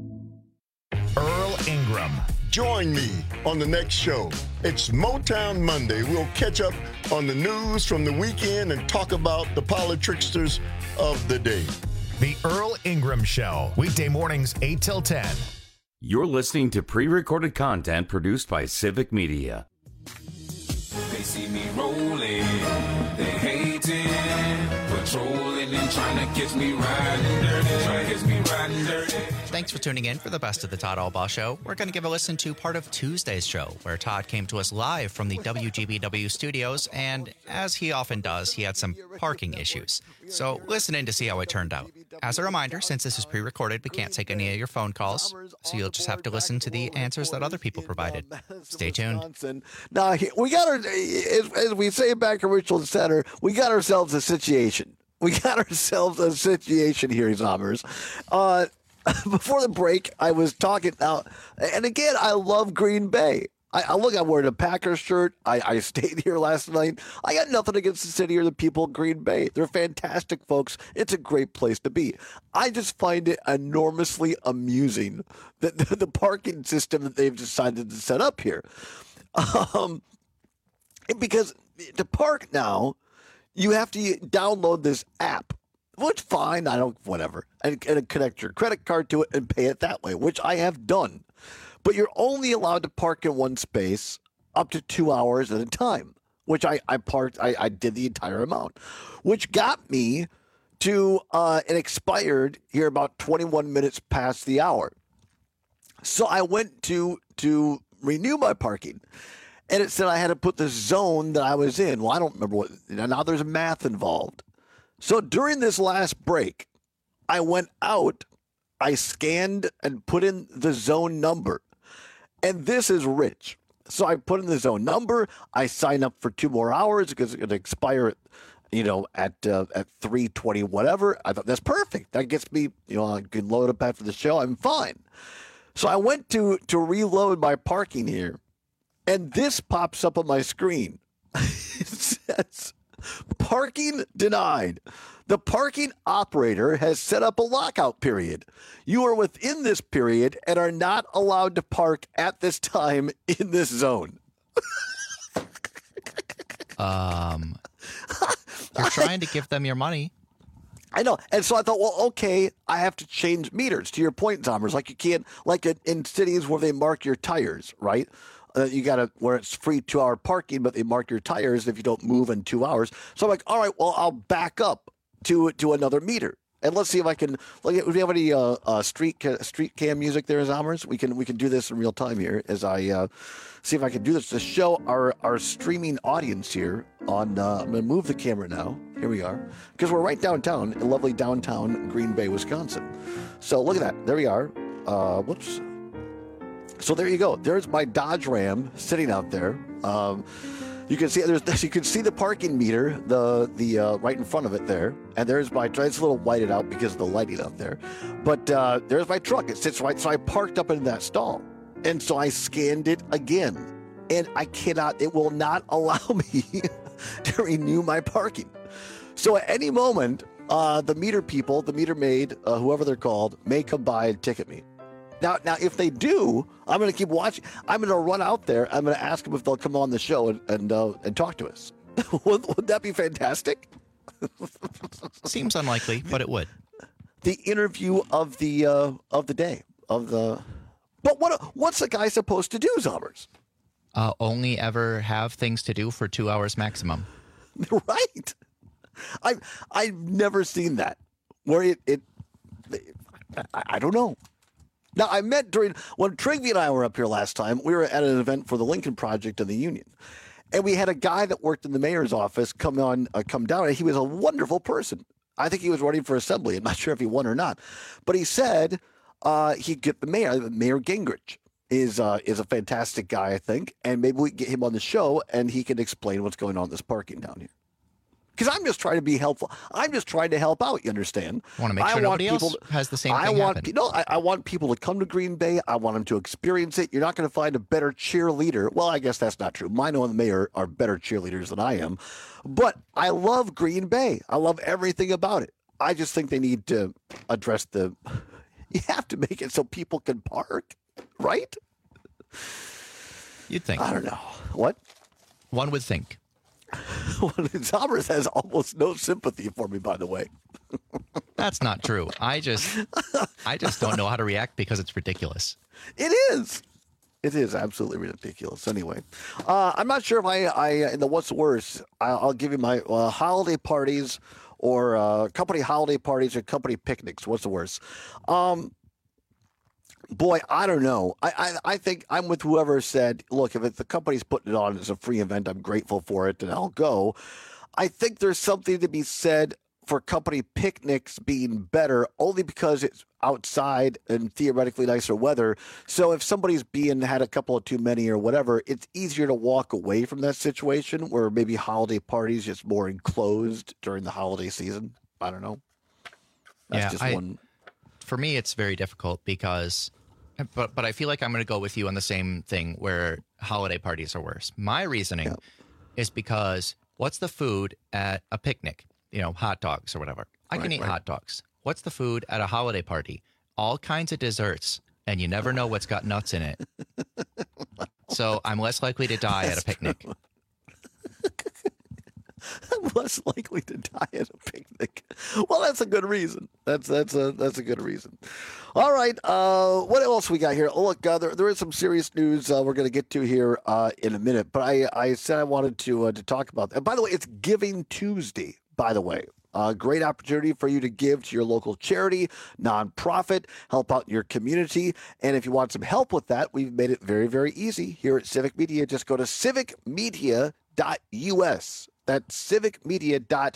Earl Ingram. Join me on the next show. It's Motown Monday. We'll catch up on the news from the weekend and talk about the politricksters of the day. The Earl Ingram Show, weekday mornings eight till ten. You're listening to pre-recorded content produced by Civic Media. They see me rolling, they hating, patrolling and trying to catch me riding dirty, trying to catch me riding dirty. Thanks for tuning in for the Best of the Todd Albaugh Show. We're going to give a listen to part of Tuesday's show, where Todd came to us live from the W G B W studios, and as he often does, he had some parking issues. So listen in to see how it turned out. As a reminder, since this is pre-recorded, we can't take any of your phone calls, so you'll just have to listen to the answers that other people provided. Stay tuned. Now, we got our, as, as we say back at Richland Center, we got ourselves a situation. we got ourselves a situation here, Zombers. Uh, before the break, I was talking now, and again, I love Green Bay. I, I look, I'm wearing a Packers shirt. I, I stayed here last night. I got nothing against the city or the people of Green Bay. They're fantastic folks. It's a great place to be. I just find it enormously amusing that the, the parking system that they've decided to set up here. Um, because to park now, you have to download this app, which fine, I don't, whatever, and, and connect your credit card to it and pay it that way, which I have done. But you're only allowed to park in one space up to two hours at a time, which I, I parked, I, I did the entire amount, which got me to, uh, it expired here about twenty-one minutes past the hour. So I went to, to renew my parking, and it said I had to put the zone that I was in. Well, I don't remember what, now there's math involved. So during this last break, I went out, I scanned and put in the zone number. And this is rich. So I put in the zone number. I sign up for two more hours because it's going to expire, at, you know, at uh, at three twenty, whatever. I thought that's perfect. That gets me, you know, I can load up after the show. I'm fine. So I went to to reload my parking here, and this pops up on my screen. It says, "Parking denied. The parking operator has set up a lockout period. You are within this period and are not allowed to park at this time in this zone." Um, you're trying to give them your money. I know. And so I thought, well, okay, I have to change meters. To your point, Zombers, like you can't, like in, in cities where they mark your tires, right? Uh, you got to, where it's free two-hour parking, but they mark your tires if you don't move in two hours. So I'm like, all right, well, I'll back up to to another meter, and let's see if I can. Like, do we have any uh, uh, street ca- street cam music there, Zombers? We can we can do this in real time here as I uh, see if I can do this to show our our streaming audience here. On uh, I'm going to move the camera now. Here we are, because we're right downtown in lovely downtown Green Bay, Wisconsin. So look at that. There we are. Uh, whoops. So there you go. There's my Dodge Ram sitting out there. Um, You can see there's you can see the parking meter, the the uh, right in front of it there, and there's my. It's a little whited out because of the lighting out there, but uh, there's my truck. It sits right. So I parked up in that stall, and so I scanned it again, and I cannot. It will not allow me to renew my parking. So at any moment, uh, the meter people, the meter maid, uh, whoever they're called, may come by and ticket me. Now, now, if they do, I'm going to keep watching. I'm going to run out there. I'm going to ask them if they'll come on the show and and, uh, and talk to us. would, would that be fantastic? Seems unlikely, but it would. The interview of the uh, of the day of the. But what what's the guy supposed to do, Zombers? Uh, only ever have things to do for two hours maximum. Right. I've I've never seen that where it it. I, I don't know. Now, I met during, when Trigby and I were up here last time, we were at an event for the Lincoln Project in the Union. And we had a guy that worked in the mayor's office come on, uh, come down, and he was a wonderful person. I think he was running for assembly. I'm not sure if he won or not. But he said uh, he'd get the mayor, Mayor Gingrich is uh, is a fantastic guy, I think. And maybe we can get him on the show, and he can explain what's going on with this parking down here. Because I'm just trying to be helpful. I'm just trying to help out. You understand? I want to make sure I nobody want else to, has the same I thing want, happen. No, I, I want people to come to Green Bay. I want them to experience it. You're not going to find a better cheerleader. Well, I guess that's not true. Mine and the mayor are better cheerleaders than I am. But I love Green Bay. I love everything about it. I just think they need to address the. You have to make it so people can park, right? You'd think. I don't know. What? One would think. Zombers has almost no sympathy for me, by the way. That's not true. I just, I just don't know how to react because it's ridiculous. It is. It is absolutely ridiculous. Anyway, uh, I'm not sure if I, I in the what's worse, I'll, I'll give you my uh, holiday parties or uh, company holiday parties or company picnics. What's the worst? Um, Boy, I don't know. I, I, I think I'm with whoever said, look, if it, the company's putting it on as a free event, I'm grateful for it and I'll go. I think there's something to be said for company picnics being better only because it's outside and theoretically nicer weather. So if somebody's being had a couple of too many or whatever, it's easier to walk away from that situation where maybe holiday parties just more enclosed during the holiday season. I don't know. That's yeah, just I, one. For me, it's very difficult because, but but I feel like I'm going to go with you on the same thing where holiday parties are worse. My reasoning yeah. is because what's the food at a picnic? You know, hot dogs or whatever. I right, can eat right. hot dogs. What's the food at a holiday party? All kinds of desserts, and you never know what's got nuts in it. So I'm less likely to die That's at a picnic. I'm less likely to die at a picnic. Well, that's a good reason. That's that's a that's a good reason. All right. Uh, what else we got here? Oh, look, uh, there there is some serious news uh, we're going to get to here uh, in a minute. But I, I said I wanted to uh, to talk about that. And by the way, it's Giving Tuesday. By the way. A uh, great opportunity for you to give to your local charity, nonprofit, help out your community. And if you want some help with that, we've made it very, very easy here at Civic Media. Just go to civic media dot U S. That's civic media dot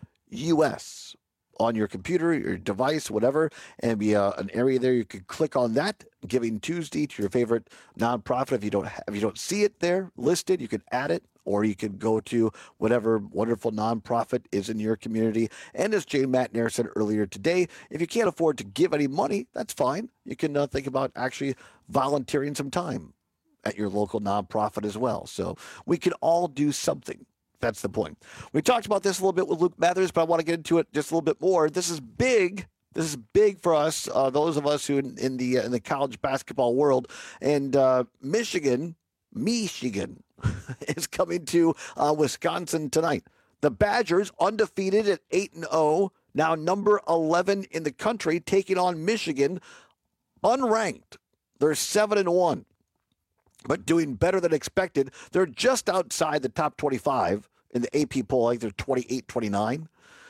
U S on your computer, your device, whatever, and be uh, an area there. You can click on that, Giving Tuesday, to your favorite nonprofit. If you don't have, if you don't see it there listed, you can add it. Or you can go to whatever wonderful nonprofit is in your community. And as Jane Matnair said earlier today, if you can't afford to give any money, that's fine. You can uh, think about actually volunteering some time at your local nonprofit as well. So we can all do something. That's the point. We talked about this a little bit with Luke Mathers, but I want to get into it just a little bit more. This is big. This is big for us, uh, those of us who in, in the uh, in the college basketball world. And uh, Michigan, Michigan. is coming to uh, Wisconsin tonight. The Badgers, undefeated at eight and oh, now number eleven in the country, taking on Michigan, unranked. They're seven and one, but doing better than expected. They're just outside the top twenty-five in the A P poll. I think they're twenty-eight, twenty-nine.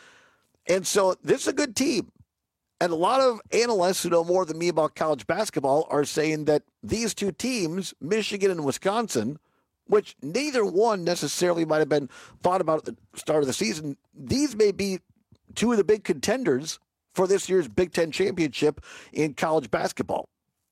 And so this is a good team. And a lot of analysts who know more than me about college basketball are saying that these two teams, Michigan and Wisconsin, which neither one necessarily might have been thought about at the start of the season, these may be two of the big contenders for this year's Big Ten championship in college basketball.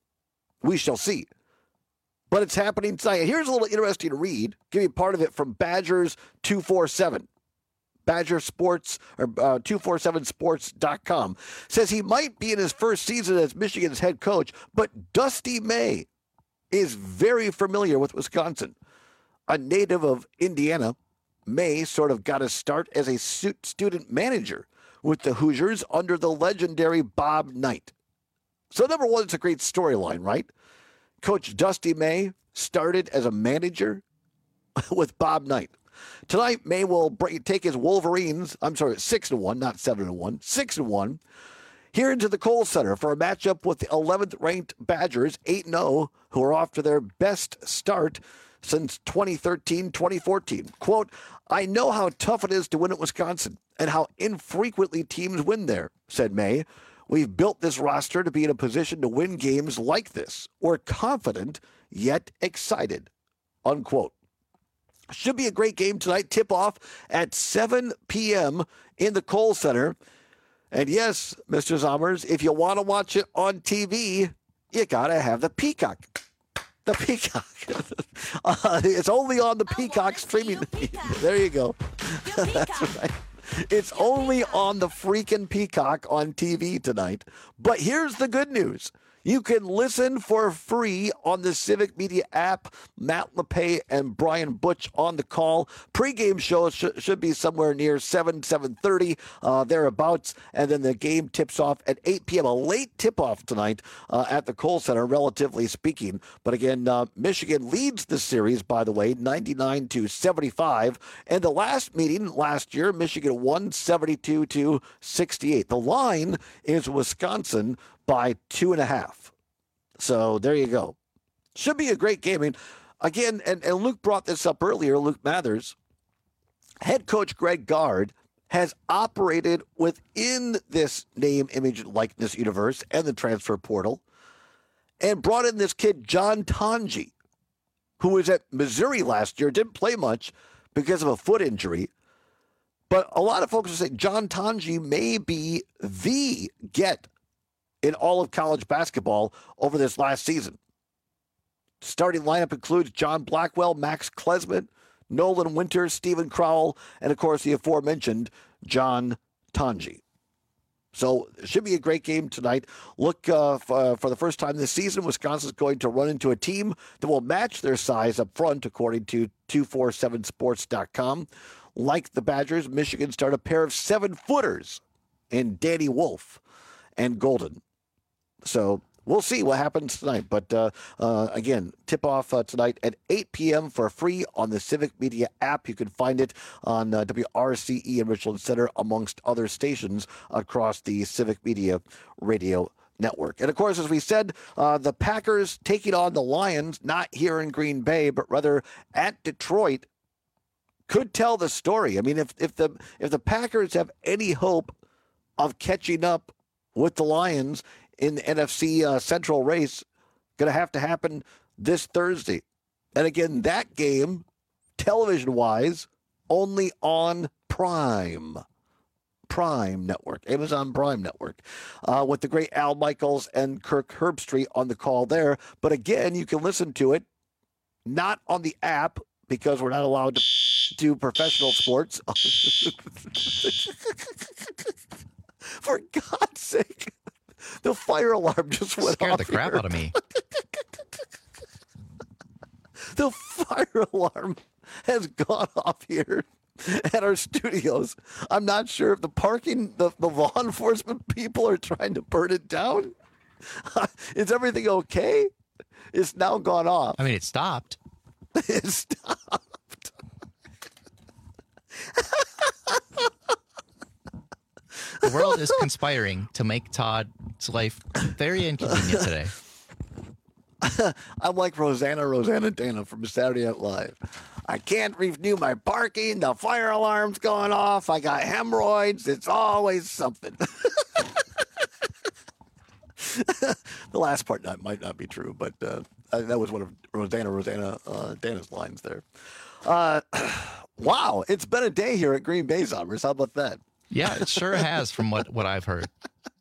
We shall see. But it's happening tonight. Here's a little interesting read. Give you part of it from Badgers two forty-seven. Badger Sports, or uh, two forty-seven sports dot com, says he might be in his first season as Michigan's head coach, but Dusty May is very familiar with Wisconsin. A native of Indiana, May sort of got his start as a student manager with the Hoosiers under the legendary Bob Knight. So number one, it's a great storyline, right? Coach Dusty May started as a manager with Bob Knight. Tonight, May will break, take his Wolverines, I'm sorry, six and one, not seven and one, six and one, here into the Kohl Center for a matchup with the eleventh ranked Badgers, eight and oh, who are off to their best start since twenty thirteen, twenty fourteen. Quote, I know how tough it is to win at Wisconsin and how infrequently teams win there, said May. We've built this roster to be in a position to win games like this. We're confident, yet excited, unquote. Should be a great game tonight. Tip-off at seven p.m. in the Kohl Center. And yes, Mister Zommers, if you want to watch it on T V, you got to have the Peacock. The Peacock. uh, it's only on the Peacock streaming. Peacock. There you go. That's right. It's only on the freaking Peacock on T V tonight. But here's the good news. You can listen for free on the Civic Media app. Matt LePay and Brian Butch on the call. Pre-game show sh- should be somewhere near seven, seven thirty, uh, thereabouts. And then the game tips off at eight p.m. A late tip-off tonight uh, at the Kohl Center, relatively speaking. But again, uh, Michigan leads the series, by the way, ninety-nine to seventy-five. And the last meeting last year, Michigan won seventy-two to sixty-eight. The line is Wisconsin by two and a half. So there you go. Should be a great game. I mean, again, and, and Luke brought this up earlier, Luke Mathers, head coach Greg Gard has operated within this name, image, likeness universe and the transfer portal and brought in this kid, John Tonji, who was at Missouri last year, didn't play much because of a foot injury. But a lot of folks are saying John Tonji may be the get in all of college basketball over this last season. Starting lineup includes John Blackwell, Max Klesmit, Nolan Winters, Stephen Crowell, and of course the aforementioned John Tonji. So it should be a great game tonight. Look, uh, for, for the first time this season, Wisconsin's going to run into a team that will match their size up front, according to two forty-seven sports dot com. Like the Badgers, Michigan start a pair of seven-footers in Danny Wolf and Golden. So we'll see what happens tonight. But, uh, uh, again, tip-off uh, tonight at eight p.m. for free on the Civic Media app. You can find it on uh, W R C E in Richland Center, amongst other stations across the Civic Media radio network. And, of course, as we said, uh, the Packers taking on the Lions, not here in Green Bay, but rather at Detroit, could tell the story. I mean, if, if the if the Packers have any hope of catching up with the Lions in the N F C uh, Central race, going to have to happen this Thursday. And again, that game, television-wise, only on Prime. Prime Network, Amazon Prime Network, uh, with the great Al Michaels and Kirk Herbstreit on the call there. But again, you can listen to it, not on the app, because we're not allowed to do professional sports. For God's sake. The fire alarm just went Scared off. the crap here. out of me. The fire alarm has gone off here at our studios. I'm not sure if the parking, the, the law enforcement people are trying to burn it down. Is everything okay? It's now gone off. I mean, it stopped. It stopped. The world is conspiring to make Todd's life very inconvenient today. I'm like Rosanna, Rosanna Dana from Saturday Night Live. I can't renew my parking. The fire alarm's going off. I got hemorrhoids. It's always something. The last part not, might not be true, but uh, that was one of Rosanna, Rosanna uh, Dana's lines there. Uh, wow, it's been a day here at Green Bay, Zombers. How about that? Yeah, it sure has, from what, what I've heard.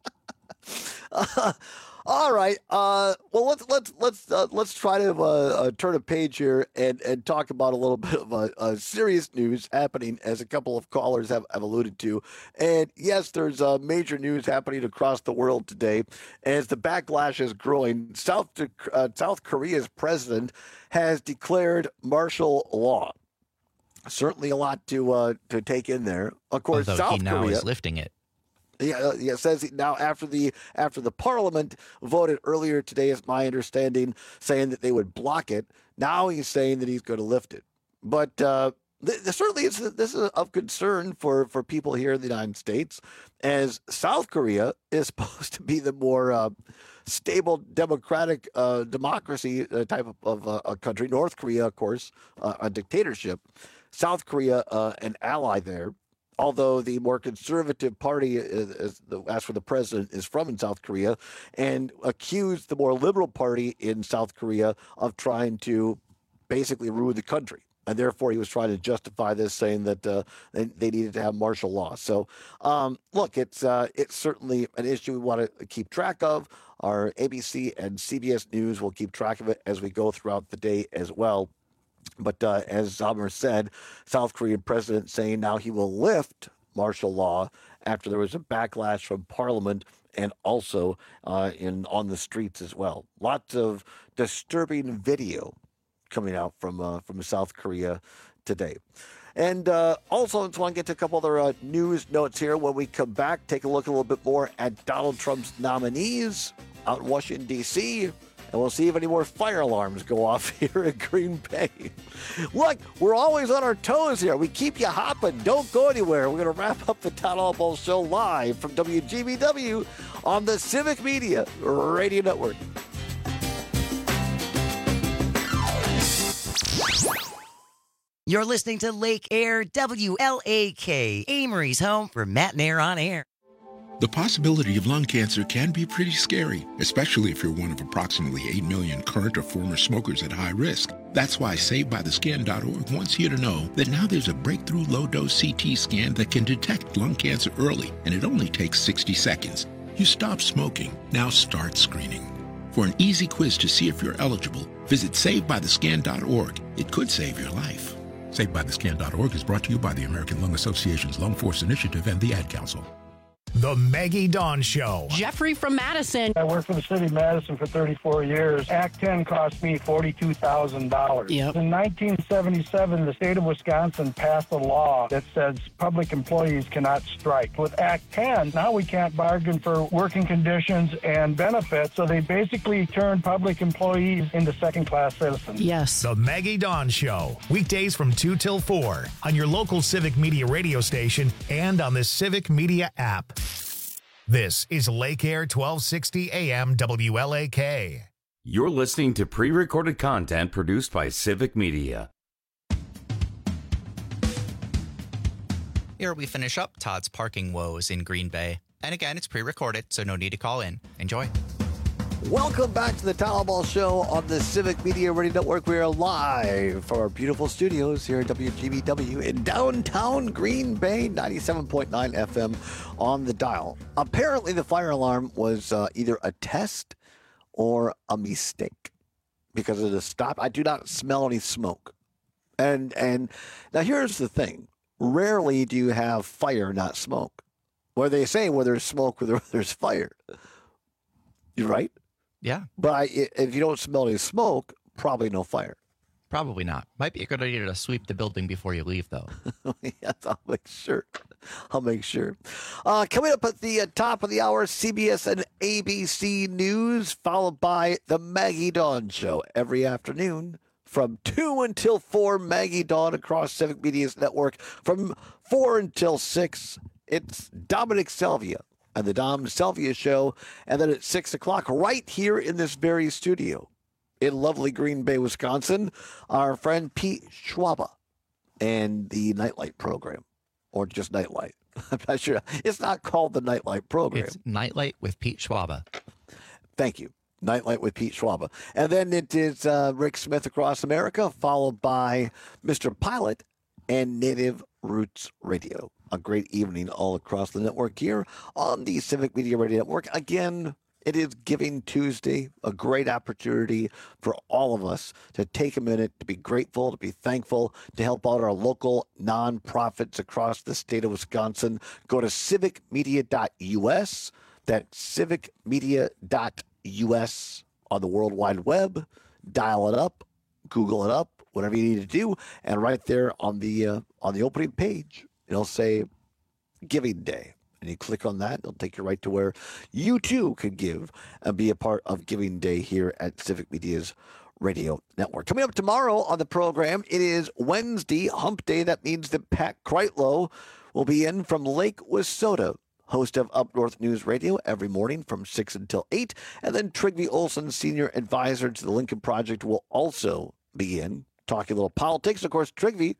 Uh, all right. Uh, well, let's let's let's uh, let's try to uh, uh, turn a page here and, and talk about a little bit of uh, uh, serious news happening, as a couple of callers have, have alluded to. And yes, there's uh, major news happening across the world today as the backlash is growing. South uh, South Korea's president has declared martial law. Certainly a lot to uh, to take in there. Of course, Although South he now Korea is lifting it. Yeah, yeah. It says now after the after the Parliament voted earlier today, is my understanding, saying that they would block it. Now he's saying that he's going to lift it. But uh, th- certainly, it's, this is of concern for, for people here in the United States, as South Korea is supposed to be the more uh, stable democratic uh, democracy uh, type of, of uh, a country. North Korea, of course, uh, a dictatorship. South Korea, uh, an ally there. Although the more conservative party, is, is the, as for the president, is from in South Korea, and accused the more liberal party in South Korea of trying to basically ruin the country. And therefore, he was trying to justify this, saying that uh, they, they needed to have martial law. So, um, look, it's uh, it's certainly an issue we want to keep track of. Our A B C and C B S News will keep track of it as we go throughout the day as well. But uh, as Zomer said, South Korean president saying now he will lift martial law after there was a backlash from Parliament and also uh, in on the streets as well. Lots of disturbing video coming out from uh, from South Korea today. And uh, also, I just want to get to a couple other uh, news notes here. When we come back, take a look a little bit more at Donald Trump's nominees out in Washington, D C, and we'll see if any more fire alarms go off here at Green Bay. Look, we're always on our toes here. We keep you hopping. Don't go anywhere. We're going to wrap up the Todd Allball Show live from W G B W on the Civic Media Radio Network. You're listening to Lake Air W L A K, Amory's home for Matt and Air on Air. The possibility of lung cancer can be pretty scary, especially if you're one of approximately eight million current or former smokers at high risk. That's why Saved By The Scan dot org wants you to know that now there's a breakthrough low-dose C T scan that can detect lung cancer early, and it only takes sixty seconds. You stop smoking, now start screening. For an easy quiz to see if you're eligible, visit Saved By The Scan dot org. It could save your life. Saved By The Scan dot org is brought to you by the American Lung Association's Lung Force Initiative and the Ad Council. The Maggie Dawn Show. Jeffrey from Madison. I worked for the city of Madison for thirty-four years. Act ten cost me forty-two thousand dollars. Yep. In nineteen seventy-seven, the state of Wisconsin passed a law that says public employees cannot strike. With Act ten, now we can't bargain for working conditions and benefits, so they basically turned public employees into second-class citizens. Yes. The Maggie Dawn Show. Weekdays from two till four on your local Civic Media radio station and on the Civic Media app. This is Lake Air twelve sixty A M W L A K. You're listening to pre-recorded content produced by Civic Media. Here we finish up Todd's parking woes in Green Bay. And again, it's pre-recorded, so no need to call in. Enjoy. Welcome back to the Town Ball Show on the Civic Media Radio Network. We are live from our beautiful studios here at W G B W in downtown Green Bay, ninety-seven point nine F M on the dial. Apparently, the fire alarm was uh, either a test or a mistake because of the stop. I do not smell any smoke. And and now here's the thing. Rarely do you have fire, not smoke. Where they say where there's smoke, where there's fire. You're right? Yeah. But I, if you don't smell any smoke, probably no fire. Probably not. Might be a good idea to sweep the building before you leave, though. Yes, I'll make sure. I'll make sure. Uh, coming up at the uh, top of the hour, C B S and A B C News, followed by the Maggie Dawn Show every afternoon from two until four. Maggie Dawn across Civic Media's network from four until six. It's Dominic Salvia and the Dom Salvia Show, and then at six o'clock, right here in this very studio in lovely Green Bay, Wisconsin, our friend Pete Schwaba and the Nightlight program, or just Nightlight. I'm not sure. It's not called the Nightlight program. It's Nightlight with Pete Schwaba. Thank you. Nightlight with Pete Schwaba. And then it is uh, Rick Smith across America, followed by Mister Pilot and Native Roots Radio. A great evening all across the network here on the Civic Media Radio Network. Again, it is Giving Tuesday, a great opportunity for all of us to take a minute to be grateful, to be thankful, to help out our local nonprofits across the state of Wisconsin. Go to civic media dot U S. That's civic media dot U S on the World Wide Web. Dial it up, Google it up, whatever you need to do, and right there on the uh, on the opening page, it'll say Giving Day. And you click on that, it'll take you right to where you too could give and be a part of Giving Day here at Civic Media's Radio Network. Coming up tomorrow on the program, it is Wednesday, Hump Day. That means that Pat Kreitlow will be in from Lake Wissota, host of Up North News Radio every morning from six until eight. And then Trygve Olsen, senior advisor to the Lincoln Project, will also be in, talking a little politics. Of course, Trygve,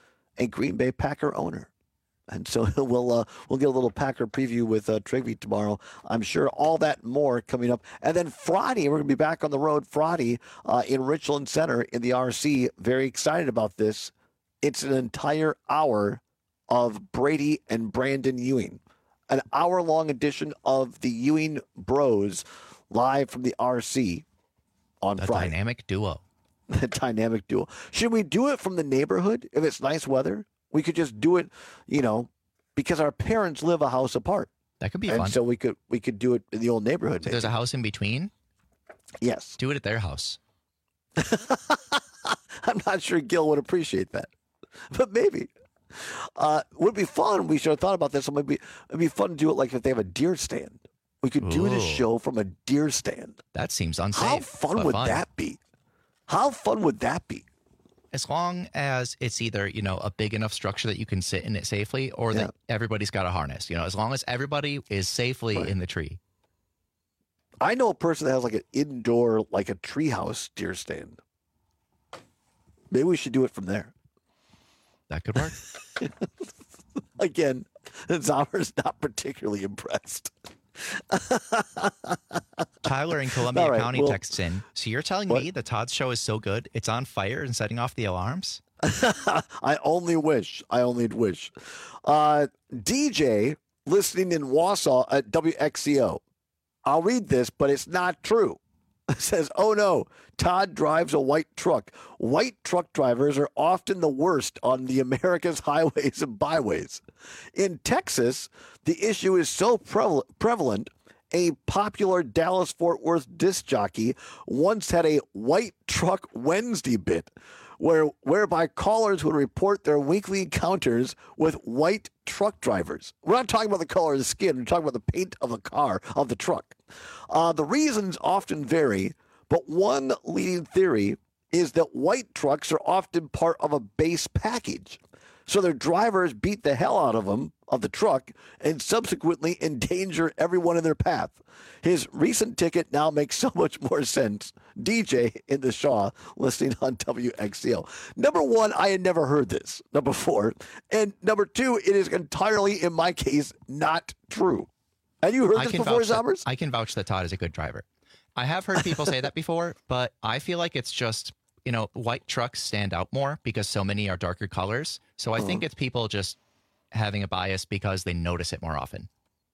a Green Bay Packer owner. And so we'll uh, we'll get a little Packer preview with uh, Trygve tomorrow. I'm sure all that and more coming up. And then Friday, we're going to be back on the road Friday uh, in Richland Center in the R C. Very excited about this. It's an entire hour of Brady and Brandon Ewing. An hour-long edition of the Ewing Bros live from the R C on the Friday. Dynamic duo. The dynamic duo. Should we do it from the neighborhood if it's nice weather? We could just do it, you know, because our parents live a house apart. That could be and fun. So we could we could do it in the old neighborhood. So there's a house in between? Yes. Do it at their house. I'm not sure Gil would appreciate that, but maybe. Uh, would be fun. We should have thought about this. It would be, it'd be fun to do it like if they have a deer stand. We could do Ooh. this show from a deer stand. That seems unsafe. How fun but would fun. that be? How fun would that be? As long as it's either, you know, a big enough structure that you can sit in it safely or Yeah. that everybody's got a harness. You know, as long as everybody is safely Right. in the tree. I know a person that has like an indoor, like a treehouse deer stand. Maybe we should do it from there. That could work. Again, Zommer's not particularly impressed. Tyler in Columbia All right, County well- texts in. So you're telling What? me the Todd's show is so good, it's on fire and setting off the alarms? I only wish. I only wish. Uh, D J listening in Wausau at W X C O. I'll read this, but it's not true. says, oh no, Todd drives a white truck. White truck drivers are often the worst on the America's highways and byways. In Texas, the issue is so prevalent, prevalent a popular Dallas-Fort Worth disc jockey once had a white truck Wednesday bit where whereby callers would report their weekly encounters with white truck drivers. We're not talking about the color of the skin. We're talking about the paint of the car, of the truck. Uh, the reasons often vary, but one leading theory is that white trucks are often part of a base package. So their drivers beat the hell out of them, of the truck, and subsequently endanger everyone in their path. His recent ticket now makes so much more sense. D J in the Shaw, listening on W X C O. Number one, I had never heard this. Number four. And number two, it is entirely, in my case, not true. Have you heard I this can before, vouch that- Zombers? I can vouch that Todd is a good driver. I have heard people say that before, but I feel like it's just, you know, white trucks stand out more because so many are darker colors. So I think it's people just having a bias because they notice it more often.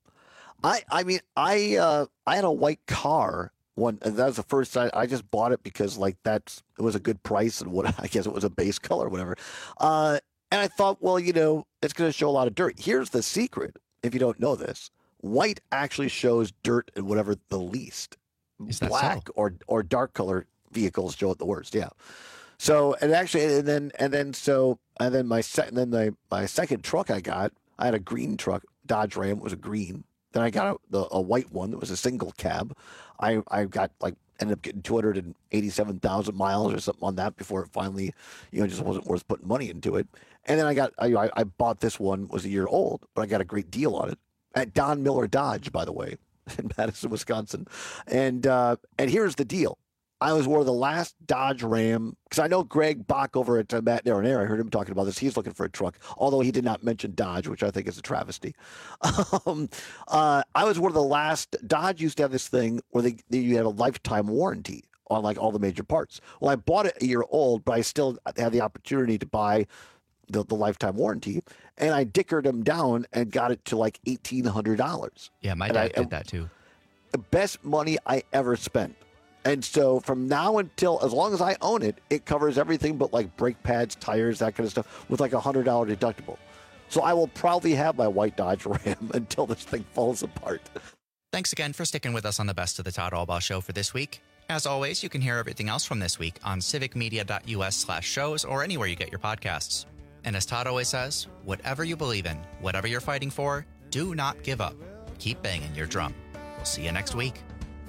I I mean I uh, I had a white car one, and that was the first time I just bought it because like that's it was a good price and what I guess it was a base color or whatever. Uh, and I thought, well, you know, it's going to show a lot of dirt. Here's the secret: if you don't know this, white actually shows dirt and whatever the least. Is that Black so? or or dark color vehicles show it the worst. Yeah. So and actually and then and then so and then my second then my my second truck I got I had a green truck Dodge Ram. It was a green. Then I got a, the, a white one that was a single cab. I, I got like ended up getting two hundred eighty-seven thousand miles or something on that before it finally, you know, just wasn't worth putting money into it. And then I got I, I bought this one, was a year old, but I got a great deal on it at Don Miller Dodge, by the way, in Madison, Wisconsin. And uh, and here's the deal. I was one of the last Dodge Ram, because I know Greg Bach over at uh, Matt Darren Air, I heard him talking about this. He's looking for a truck, although he did not mention Dodge, which I think is a travesty. Um, uh, I was one of the last. Dodge used to have this thing where they, they you had a lifetime warranty on like all the major parts. Well, I bought it a year old, but I still had the opportunity to buy the, the lifetime warranty, and I dickered them down and got it to like eighteen hundred dollars. Yeah, my And dad I- did that too. The best money I ever spent. And so from now until, as long as I own it, it covers everything but like brake pads, tires, that kind of stuff with like a one hundred dollars deductible. So I will probably have my white Dodge Ram until this thing falls apart. Thanks again for sticking with us on the Best of the Todd Albaugh Show for this week. As always, you can hear everything else from this week on civicmedia.us slash shows or anywhere you get your podcasts. And as Todd always says, whatever you believe in, whatever you're fighting for, do not give up. Keep banging your drum. We'll see you next week.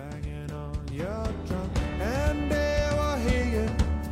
And they will hear you.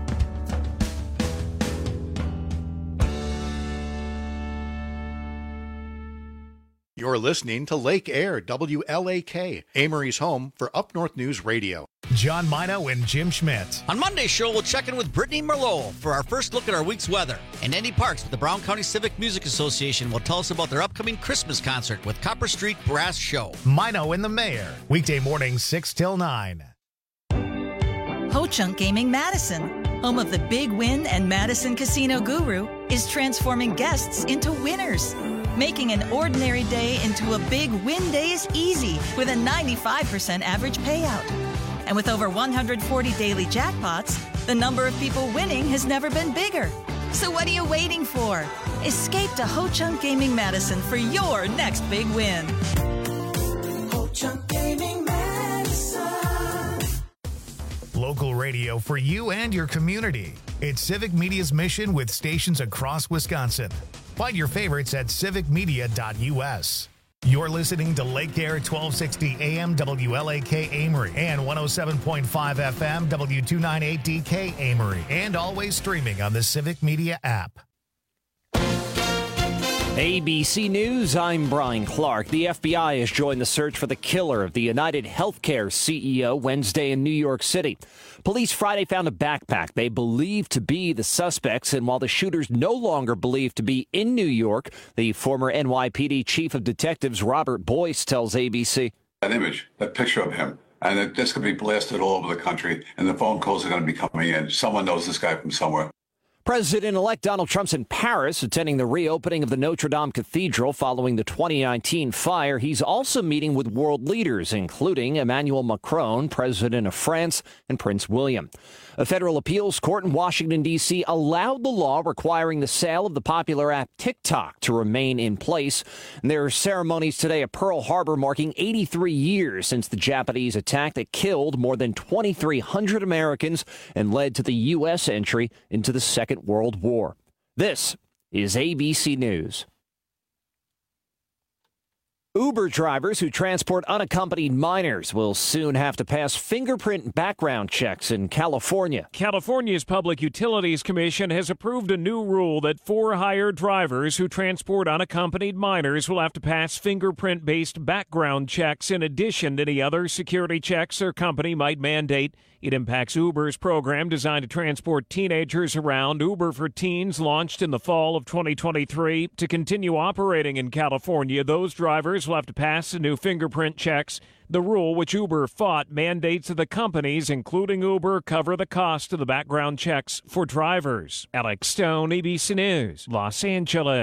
You're listening to Lake Air, W L A K, Amory's home for Up North News Radio. John Mino and Jim Schmidt. On Monday's show, we'll check in with Brittany Merlot for our first look at our week's weather. And Andy Parks with the Brown County Civic Music Association will tell us about their upcoming Christmas concert with Copper Street Brass Show. Mino and the Mayor. Weekday mornings six till nine. Ho Chunk Gaming Madison, home of the Big Win and Madison Casino Guru, is transforming guests into winners. Making an ordinary day into a big win day is easy with a ninety-five percent average payout. And with over one hundred forty daily jackpots, the number of people winning has never been bigger. So what are you waiting for? Escape to Ho Chunk Gaming Madison for your next big win. Ho Chunk Gaming Madison. Local radio for you and your community. It's Civic Media's mission with stations across Wisconsin. Find your favorites at civic media dot U S. You're listening to Lake Air twelve sixty A M W L A K Amory and one oh seven point five F M W two ninety-eight D K Amory, and always streaming on the Civic Media app. A B C News, I'm Brian Clark. The F B I has joined the search for the killer of the United Healthcare C E O Wednesday in New York City. Police Friday found a backpack they believe to be the suspects, and while the shooter's no longer believed to be in New York, the former N Y P D Chief of Detectives Robert Boyce tells A B C. That image, that picture of him, and it, this could be blasted all over the country, and the phone calls are going to be coming in. Someone knows this guy from somewhere. President-elect Donald Trump's in Paris attending the reopening of the Notre Dame Cathedral following the twenty nineteen fire. He's also meeting with world leaders, including Emmanuel Macron, President of France, and Prince William. A federal appeals court in Washington, D C allowed the law requiring the sale of the popular app TikTok to remain in place. And there are ceremonies today at Pearl Harbor marking eighty-three years since the Japanese attack that killed more than twenty-three hundred Americans and led to the U S entry into the Second World War. This is A B C News. Uber drivers who transport unaccompanied minors will soon have to pass fingerprint background checks in California. California's Public Utilities Commission has approved a new rule that for-hire drivers who transport unaccompanied minors will have to pass fingerprint-based background checks in addition to any other security checks their company might mandate. It impacts Uber's program designed to transport teenagers around. Uber for Teens launched in the fall of twenty twenty-three. To continue operating in California, those drivers will have to pass the new fingerprint checks. The rule, which Uber fought, mandates that the companies, including Uber, cover the cost of the background checks for drivers. Alex Stone, A B C News, Los Angeles.